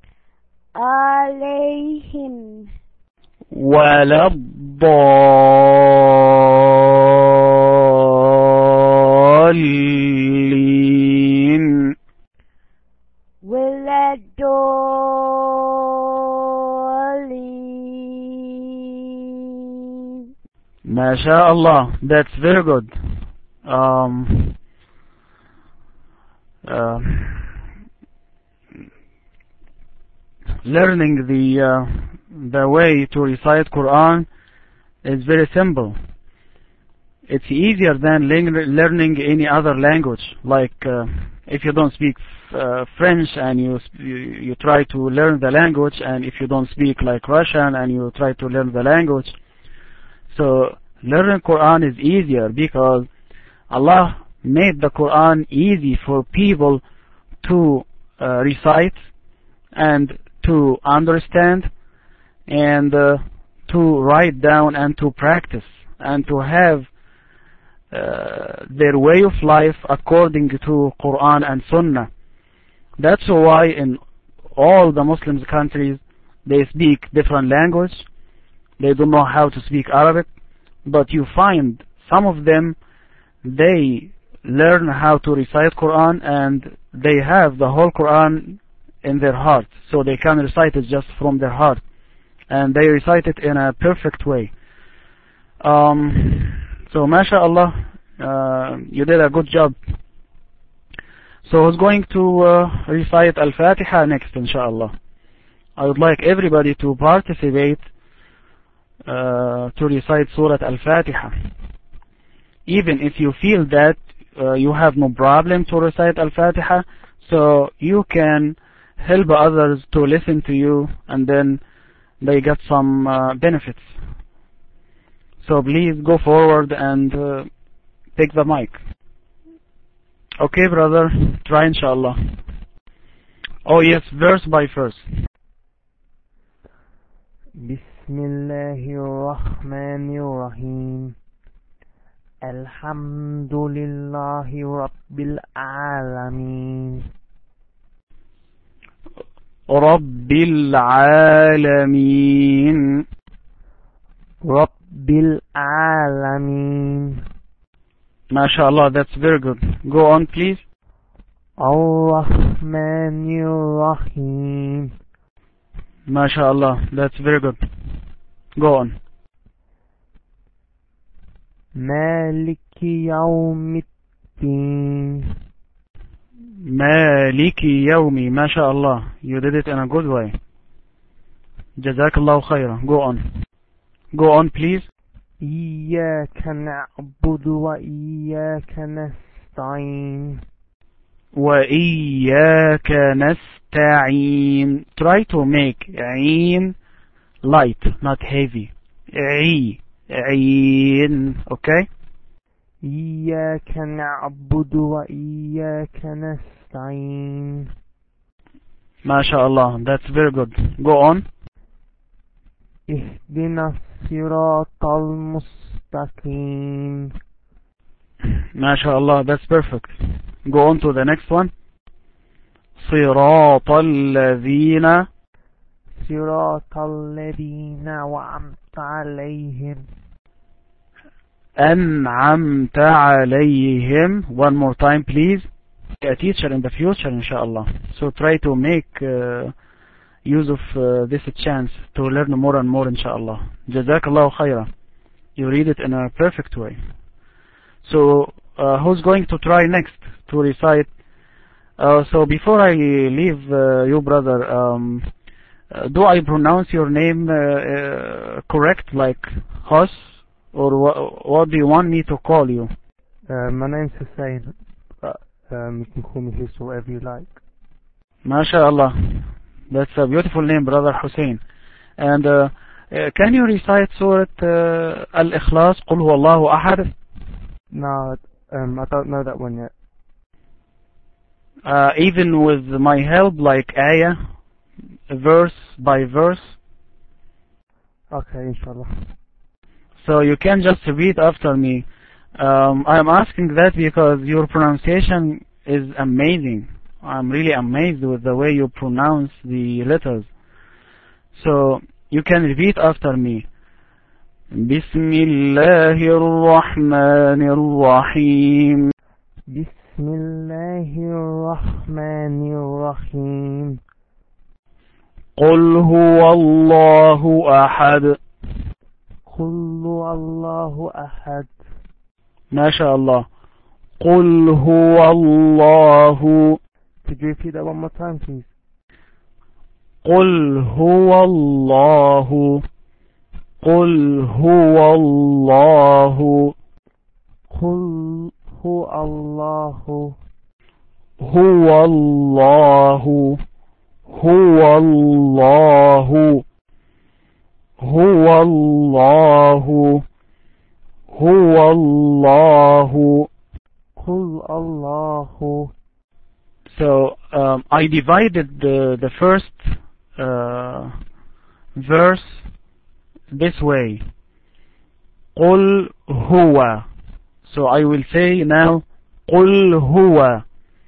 عليهم ولا الضالين. ولا الضالين. ما شاء الله. That's very good. Um, uh, learning the uh, the way to recite Quran is very simple. It's easier than learning any other language. Like uh, if you don't speak uh, French and you, you you try to learn the language, and if you don't speak like Russian and you try to learn the language. So learning Quran is easier because Allah made the Quran easy for people to uh, recite and to understand and uh, to write down and to practice and to have uh, their way of life according to Quran and Sunnah. That's why in all the Muslim countries they speak different language. They don't know how to speak Arabic, but you find some of them, they learn how to recite Quran and they have the whole Quran in their heart, so they can recite it just from their heart, and they recite it in a perfect way. Um, so mashallah, uh, you did a good job. So who's going to uh, recite Al-Fatiha next, inshallah? I would like everybody to participate uh, to recite Surah Al-Fatiha. Even if you feel that uh, you have no problem to recite Al-Fatiha, so you can help others to listen to you and then they get some uh, benefits. So please go forward and uh, take the mic. Okay, brother, try inshallah. Oh yes, verse by verse. Bismillahirrahmanirrahim. Alhamdulillahi Rabbil Alameen. Rabbil Alameen. Rabbil Alameen. MashaAllah, that's very good. Go on, please. Ar-Rahmanir Rahim. MashaAllah, that's very good. Go on. Maliki Yawmiddin. Maliki Yawmi. MashaAllah, you did it in a good way. Jazakallahu khairan. Go on. Go on, please. إياك نعبد وإياك نستعين. وإياك نستعين. Try to make عين light, not heavy. عي عين. Okay? إياك نعبد وإياك نستعين. MashaAllah, that's very good. Go on. اهدنا الصراط المستقيم. MashaAllah, that's perfect. Go on to the next one. صراط الذين. صراط الذين وأنعمت عليهم. أنعمت عليهم. One more time, please. A teacher in the future, inshallah. So try to make uh, use of uh, this chance to learn more and more, inshallah. Jazakallahu khairan. You read it in a perfect way. So uh, who's going to try next to recite? Uh, so before I leave uh, you, brother, um, uh, do I pronounce your name uh, uh, correct, like Hos or wh what do you want me to call you? Uh, my name's Hussein, but um, you can call me Hus or whatever you like. MashaAllah. That's a beautiful name, Brother Hussein. And uh, uh, can you recite Surah uh, Al-Ikhlas, Qul Huwallahu Ahad? No, um, I don't know that one yet. Uh, even with my help, like ayah, verse by verse? Okay, inshallah. So you can just repeat after me. Um, I'm asking that because your pronunciation is amazing. I'm really amazed with the way you pronounce the letters. So you can repeat after me. Bismillahir Rahmanir Rahim. Bismillahir Rahmanir Rahim. Qul Huwallahu Ahad. Qul Huwallahu Ahad. MashaAllah. Qul Huwallahu. Could you repeat that one more time, please? قل هو الله قل هو الله قل هو الله هو الله هو الله هو الله هو الله قل الله. So um, I divided the, the first uh, verse this way. قل هو. So I will say now قل هو.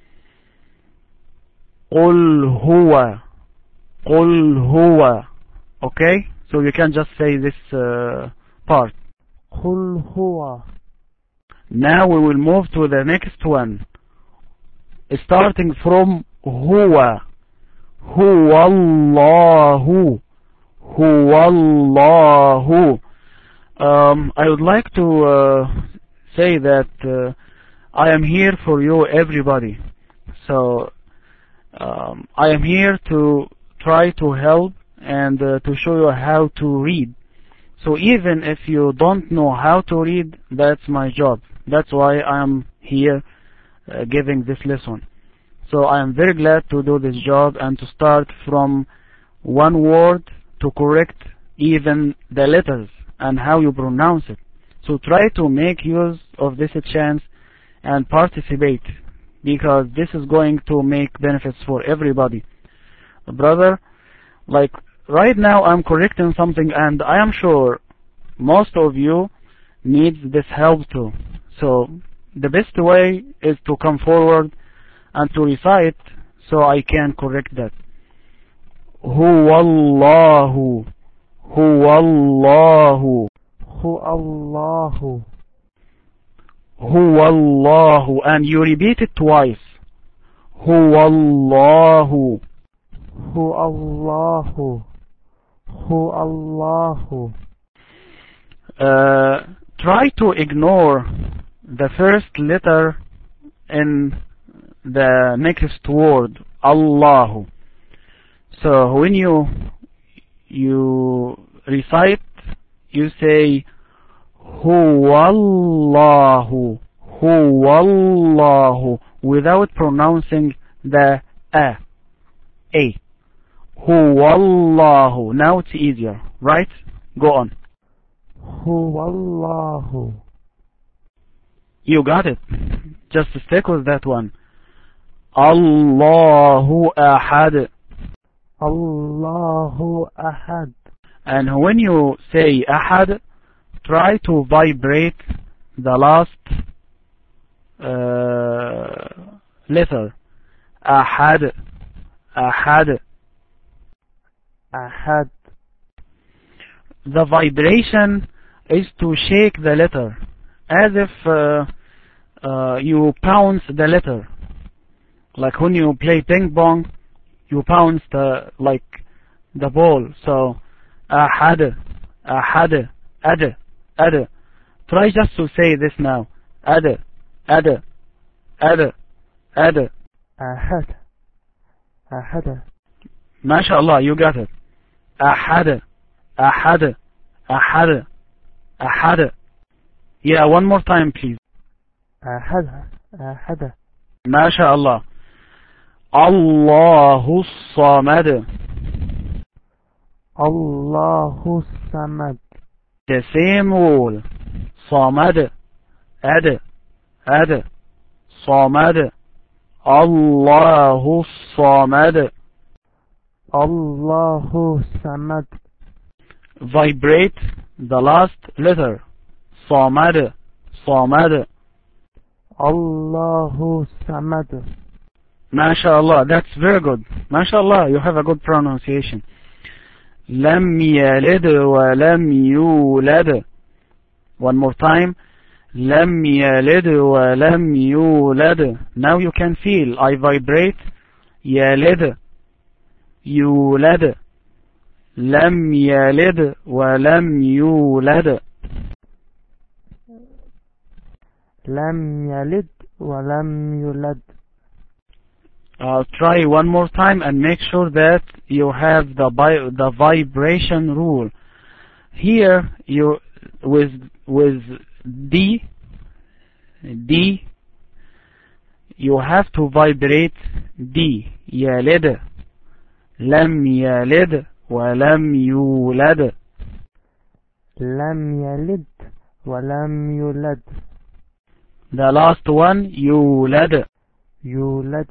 قل هو. قل هو. Okay? So you can just say this uh, part. قل هو. Now we will move to the next one. Starting from huwa, huwallahu, huwallahu. Um, I would like to uh, say that uh, I am here for you, everybody. So um, I am here to try to help and uh, to show you how to read. So even if you don't know how to read, that's my job. That's why I am here Uh, giving this lesson. So I am very glad to do this job and to start from one word to correct even the letters and how you pronounce it. So try to make use of this chance and participate, because this is going to make benefits for everybody. Brother, like right now I'm correcting something and I am sure most of you needs this help too. So the best way is to come forward and to recite so I can correct that. Huwallahu, huwallahu, huwallahu, huwallahu, and you repeat it twice. Huwallahu, huwallahu, huwallahu. Uh, try to ignore the first letter in the next word, Allahu. So when you you recite, you say Huwallahu, Huwallahu, without pronouncing the a, a. Huwallahu. Now it's easier, right? Go on. Huwallahu. You got it. Just stick with that one. Allahu Ahad. Allahu Ahad. And when you say Ahad, try to vibrate the last uh, letter. Ahad. Ahad. Ahad. The vibration is to shake the letter, as if uh, uh, you pounce the letter. Like when you play ping pong, you pounce the, like, the ball. So, ahad, ahad, ad, ad. Try just to say this now. Ad, ad, ad, ad. Ahad, ahad. MashaAllah, you got it. Ahad, ahad, ahad, ahad. Yeah, one more time please. أحد أحد ما شاء الله. الله الصمد. الله الصمد. The same rule. صمد. أد أد صمد. الله الصمد. الله الصمد. Vibrate the last letter. صمد صمد. الله الصمد. MashaAllah, that's very good. MashaAllah, you have a good pronunciation. لم يلد ولم يولد. One more time. لم يلد ولم يولد. Now you can feel I vibrate. يلد يولد. لم يلد ولم يولد. لم يلد ولم يولد. Uh, try one more time and make sure that you have the the vibration rule. Here you with with D D you have to vibrate D. يلد لم يلد ولم يولد. لم يلد ولم يولد. The last one يولد. يولد.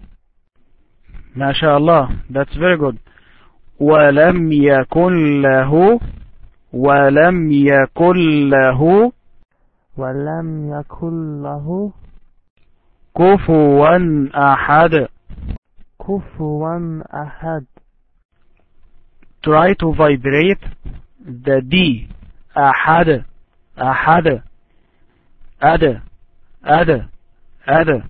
ما شاء الله, that's very good. ولم يكن له ولم يكن له ولم يكن له كفوا أحد. كفوا أحد. Try to vibrate the D. أحد أحد أد أد أد.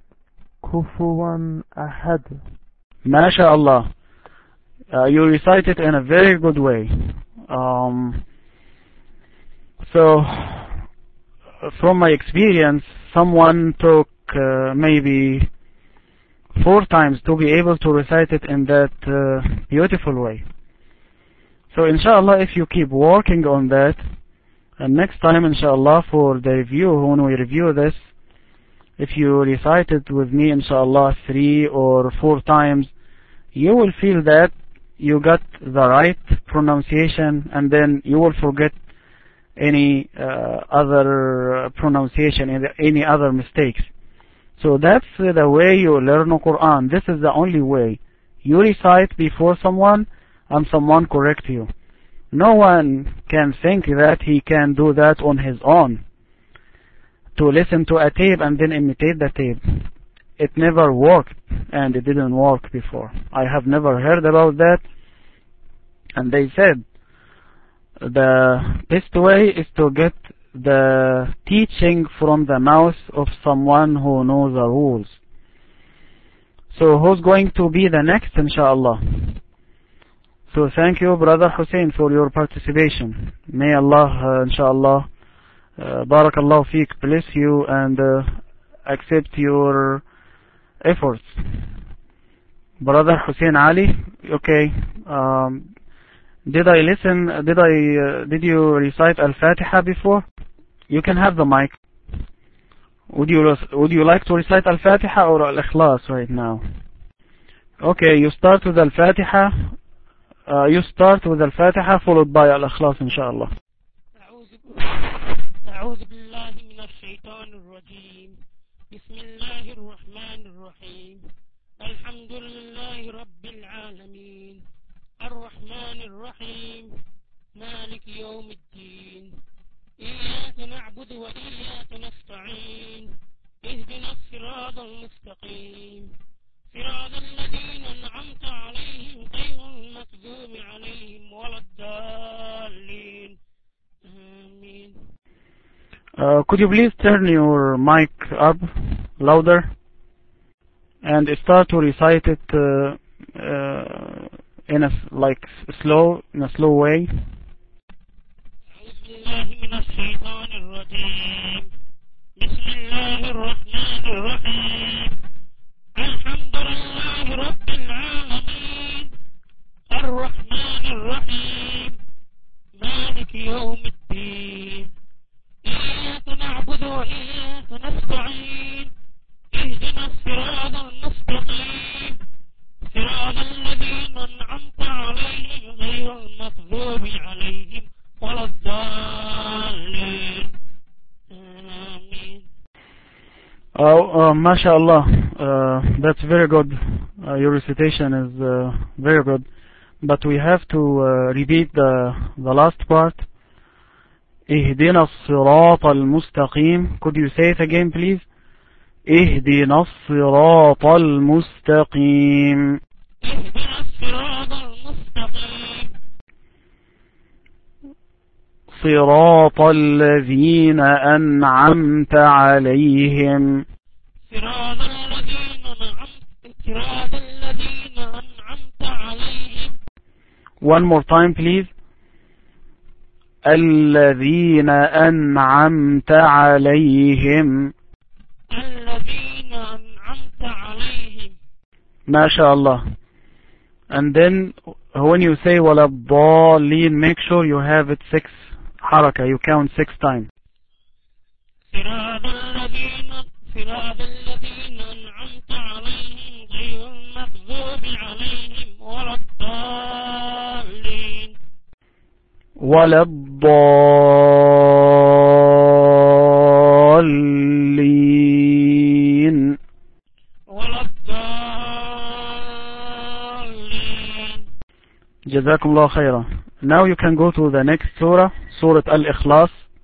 كفوا أحد. ما شاء الله. Uh, you recite it in a very good way. Um, so, from my experience, someone took uh, maybe four times to be able to recite it in that uh, beautiful way. So, inshallah, if you keep working on that, and next time, inshallah, for the review, when we review this, if you recite it with me, inshallah, three or four times, you will feel that you got the right pronunciation, and then you will forget any uh, other pronunciation, any other mistakes. So that's the way you learn the Quran. This is the only way. You recite before someone, and someone correct you. No one can think that he can do that on his own, to listen to a tape and then imitate the tape. It never worked, and it didn't work before. I have never heard about that. And they said the best way is to get the teaching from the mouth of someone who knows the rules. So who's going to be the next, inshallah? So thank you, Brother Hussein, for your participation. May Allah, uh, inshallah, uh, barakallahu feek, bless you and uh, accept your efforts. Brother Hussein Ali, okay. Um, did I listen? Did I? Uh, did you recite Al-Fatiha before? You can have the mic. Would you Would you like to recite Al-Fatiha or Al-Ikhlas right now? Okay, you start with Al-Fatiha. Uh, you start with Al-Fatiha followed by Al-Ikhlas, inshallah. أعوذ بالله من الشيطان الرجيم. بسم الله الرحمن الرحيم. الحمد لله رب العالمين الرحمن الرحيم مالك يوم الدين إياك نعبد وإياك نستعين اهدنا الصراط المستقيم صراط الذين أنعمت عليهم غير المغضوب عليهم ولا الضالين آمين. Uh, could you please turn your mic up louder and start to recite it uh, uh, in a like slow in a slow way? أعوذ بالله من الشيطان الرجيم. بسم الله الرحمن الرحيم. الحمد لله رب العالمين الرحمن الرحيم مالك يوم الدين إياك صراط الذين أنعمت عليهم غير المغضوب عليهم ولا الضالين آمين. Oh, uh, mashallah, uh, that's very good. Uh, your recitation is uh, very good. But we have to uh, repeat the, the last part. اهدنا الصراط المستقيم. Could you say it again, please? اهدنا الصراط المستقيم. اهدنا الصراط المستقيم. صراط الذين أنعمت عليهم. صراط الذين أنعمت صراط الذين أنعمت عليهم. One more time, please. الذين أنعمت عليهم. الذين أنعمت عليهم. ما شاء الله. And then when you say ولا الضالين, make sure you have it six حركة. You count six times. صراط الذين صراط الذين أنعمت عليهم غير المغضوب عليهم ولا الضالين. ولا الضالين. ولا الضالين. جزاكم الله خيرا. Now you can go to the next surah, Surah Al-Ikhlas.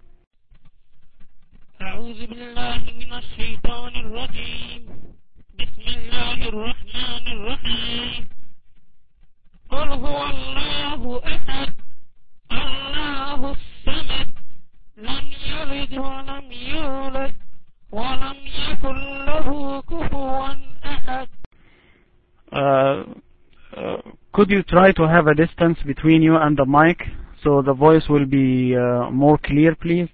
أعوذ بالله من الشيطان الرجيم. بسم الله الرحمن الرحيم. قل هو الله أحد الله الصمد لم يلد ولم يولد ولم يكن له كفوا أحد. Uh, uh, could you try to have a distance between you and the mic so the voice will be uh, more clear, please?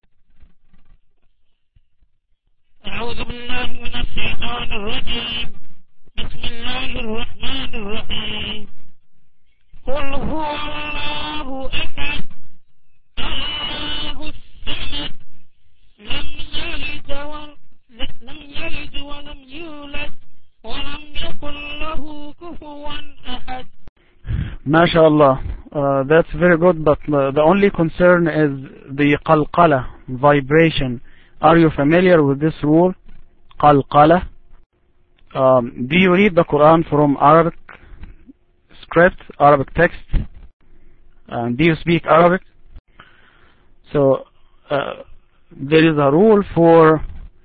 أعوذ بالله من الشيطان الرجيم. بسم الله الرحمن الرحيم. قل هو الله أحد الله الصمد لم يلد ولم يلد ولم يولد ولم يكن له كفوا أحد. ما شاء الله. Uh, that's very good, but uh, the only concern is the qalqala, vibration. Are you familiar with this rule? Qalqala. Um, do you read the Quran from Arabic script, Arabic text? Um, do you speak Arabic? So uh, there is a rule for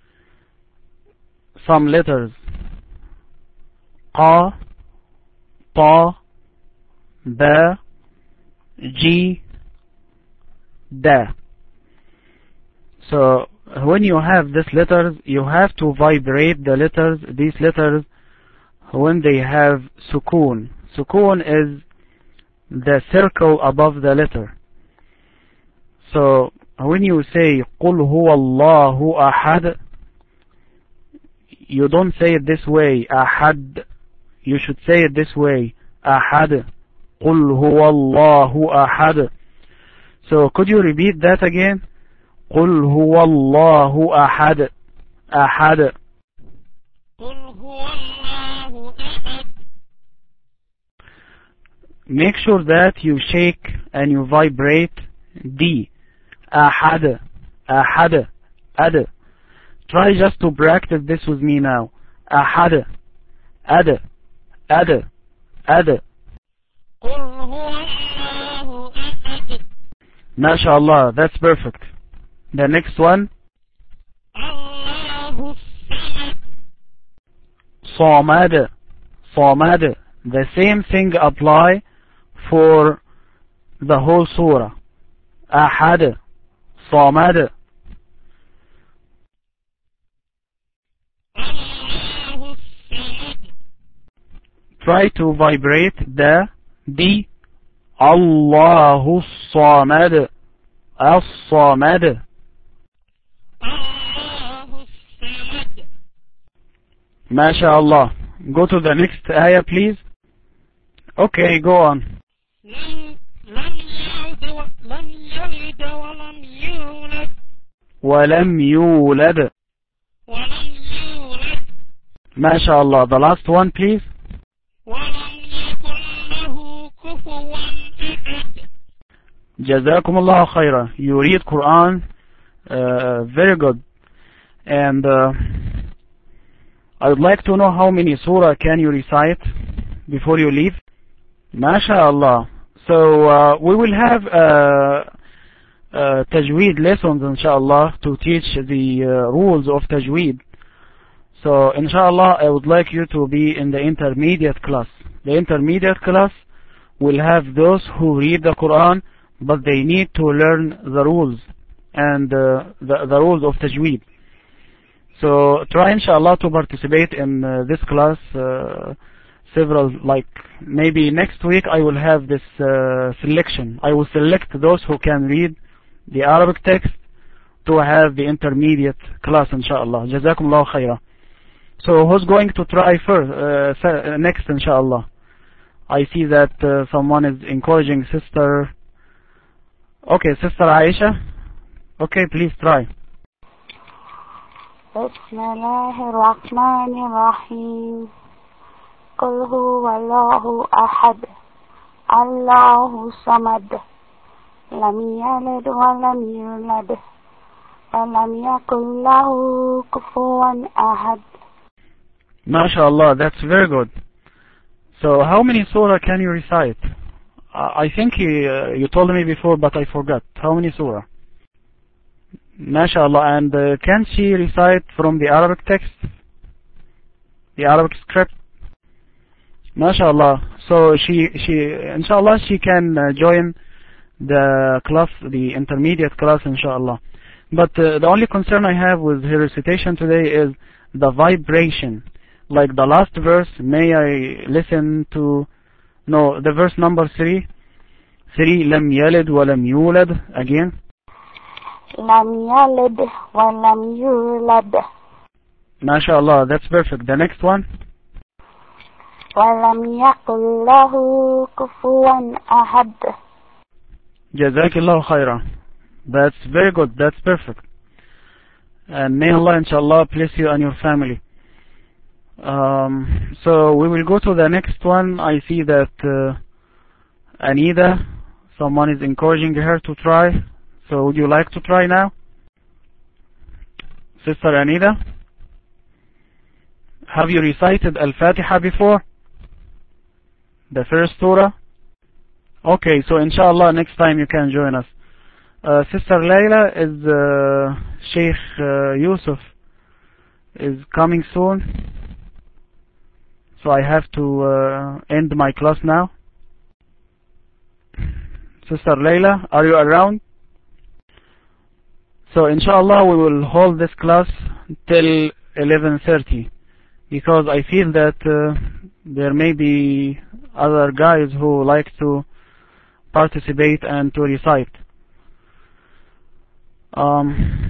some letters. Qa, Ta, Ba, Ji, Da. So when you have these letters, you have to vibrate the letters, these letters, when they have sukoon. Sukoon is the circle above the letter. So when you say قُلْ هُوَ اللَّهُ أَحَدٌ, you don't say it this way, أحد. You should say it this way, أحد. قُلْ هُوَ اللَّهُ أَحَدٌ. So could you repeat that again? قُلْ هُوَ اللَّهُ أَحَدٌ. أحد. قل هو الله أحد. Make sure that you shake and you vibrate D. أحد. أحد. أد. Try just to practice this with me now. أحد. أد. أد. أد. قل هو الله أحد. ما شاء Allah, that's perfect. The next one. الله الصمد. صمد. صمد. The same thing apply for the whole surah. أحد. صمد. الله الصمد. Try to vibrate the D. الله الصمد. الصمد. الله الصمد. ما شاء Allah. Go to the next ayah, please. Okay, go on. لم لم يلد ولم يلد ولم يولد ولم يولد. ولم يولد ما شاء Allah. The last one, please. ولم Jazakum Allah khaira. You read Quran uh, very good. And uh, I would like to know how many surah can you recite before you leave? MashaAllah. So uh, we will have uh, uh, Tajweed lessons inshallah to teach the uh, rules of Tajweed. So inshallah I would like you to be in the intermediate class. The intermediate class will have those who read the Quran, but they need to learn the rules and uh, the, the rules of Tajweed. So try inshallah to participate in uh, this class. Uh, several, like maybe next week I will have this uh, selection. I will select those who can read the Arabic text to have the intermediate class inshallah. Jazakumullah khaira. So who's going to try first, uh, next inshallah? I see that uh, someone is encouraging sister. Okay, sister Aisha. Okay, please try. Bismillahirrahmanirrahim. Qul huwallahu ahad. Allahu samad. Lam yalid wa lam yulad. Wa lam yakul lahu kufuwan ahad. MashaAllah, that's very good. So how many surah can you recite? Uh, I think he, uh, you told me before, but I forgot. How many surah? MashaAllah, and uh, can she recite from the Arabic text? The Arabic script? MashaAllah. So she, she, inshallah, she can uh, join the class, the intermediate class, inshallah. But uh, the only concern I have with her recitation today is the vibration. Like the last verse, may I listen to, no, the verse number three. Three, lam yalid wa lam yulad, again. Lam yalid wa lam yulad. MashaAllah, that's perfect. The next one. Wa lam yakul lahu kufuwan ahad. Jazakillahu khaira. That's very good, that's perfect. And may Allah inshallah bless you and your family. Um, so we will go to the next one. I see that uh, Anida, someone is encouraging her to try. So would you like to try now? Sister Anida, have you recited Al-Fatiha before? The first surah? Okay, so inshallah next time you can join us. Uh, Sister Layla is uh, Sheikh uh, Yusuf is coming soon. So I have to uh, end my class now. Sister Layla, are you around? So inshallah we will hold this class till eleven thirty, because I feel that uh, there may be other guys who like to participate and to recite. Um,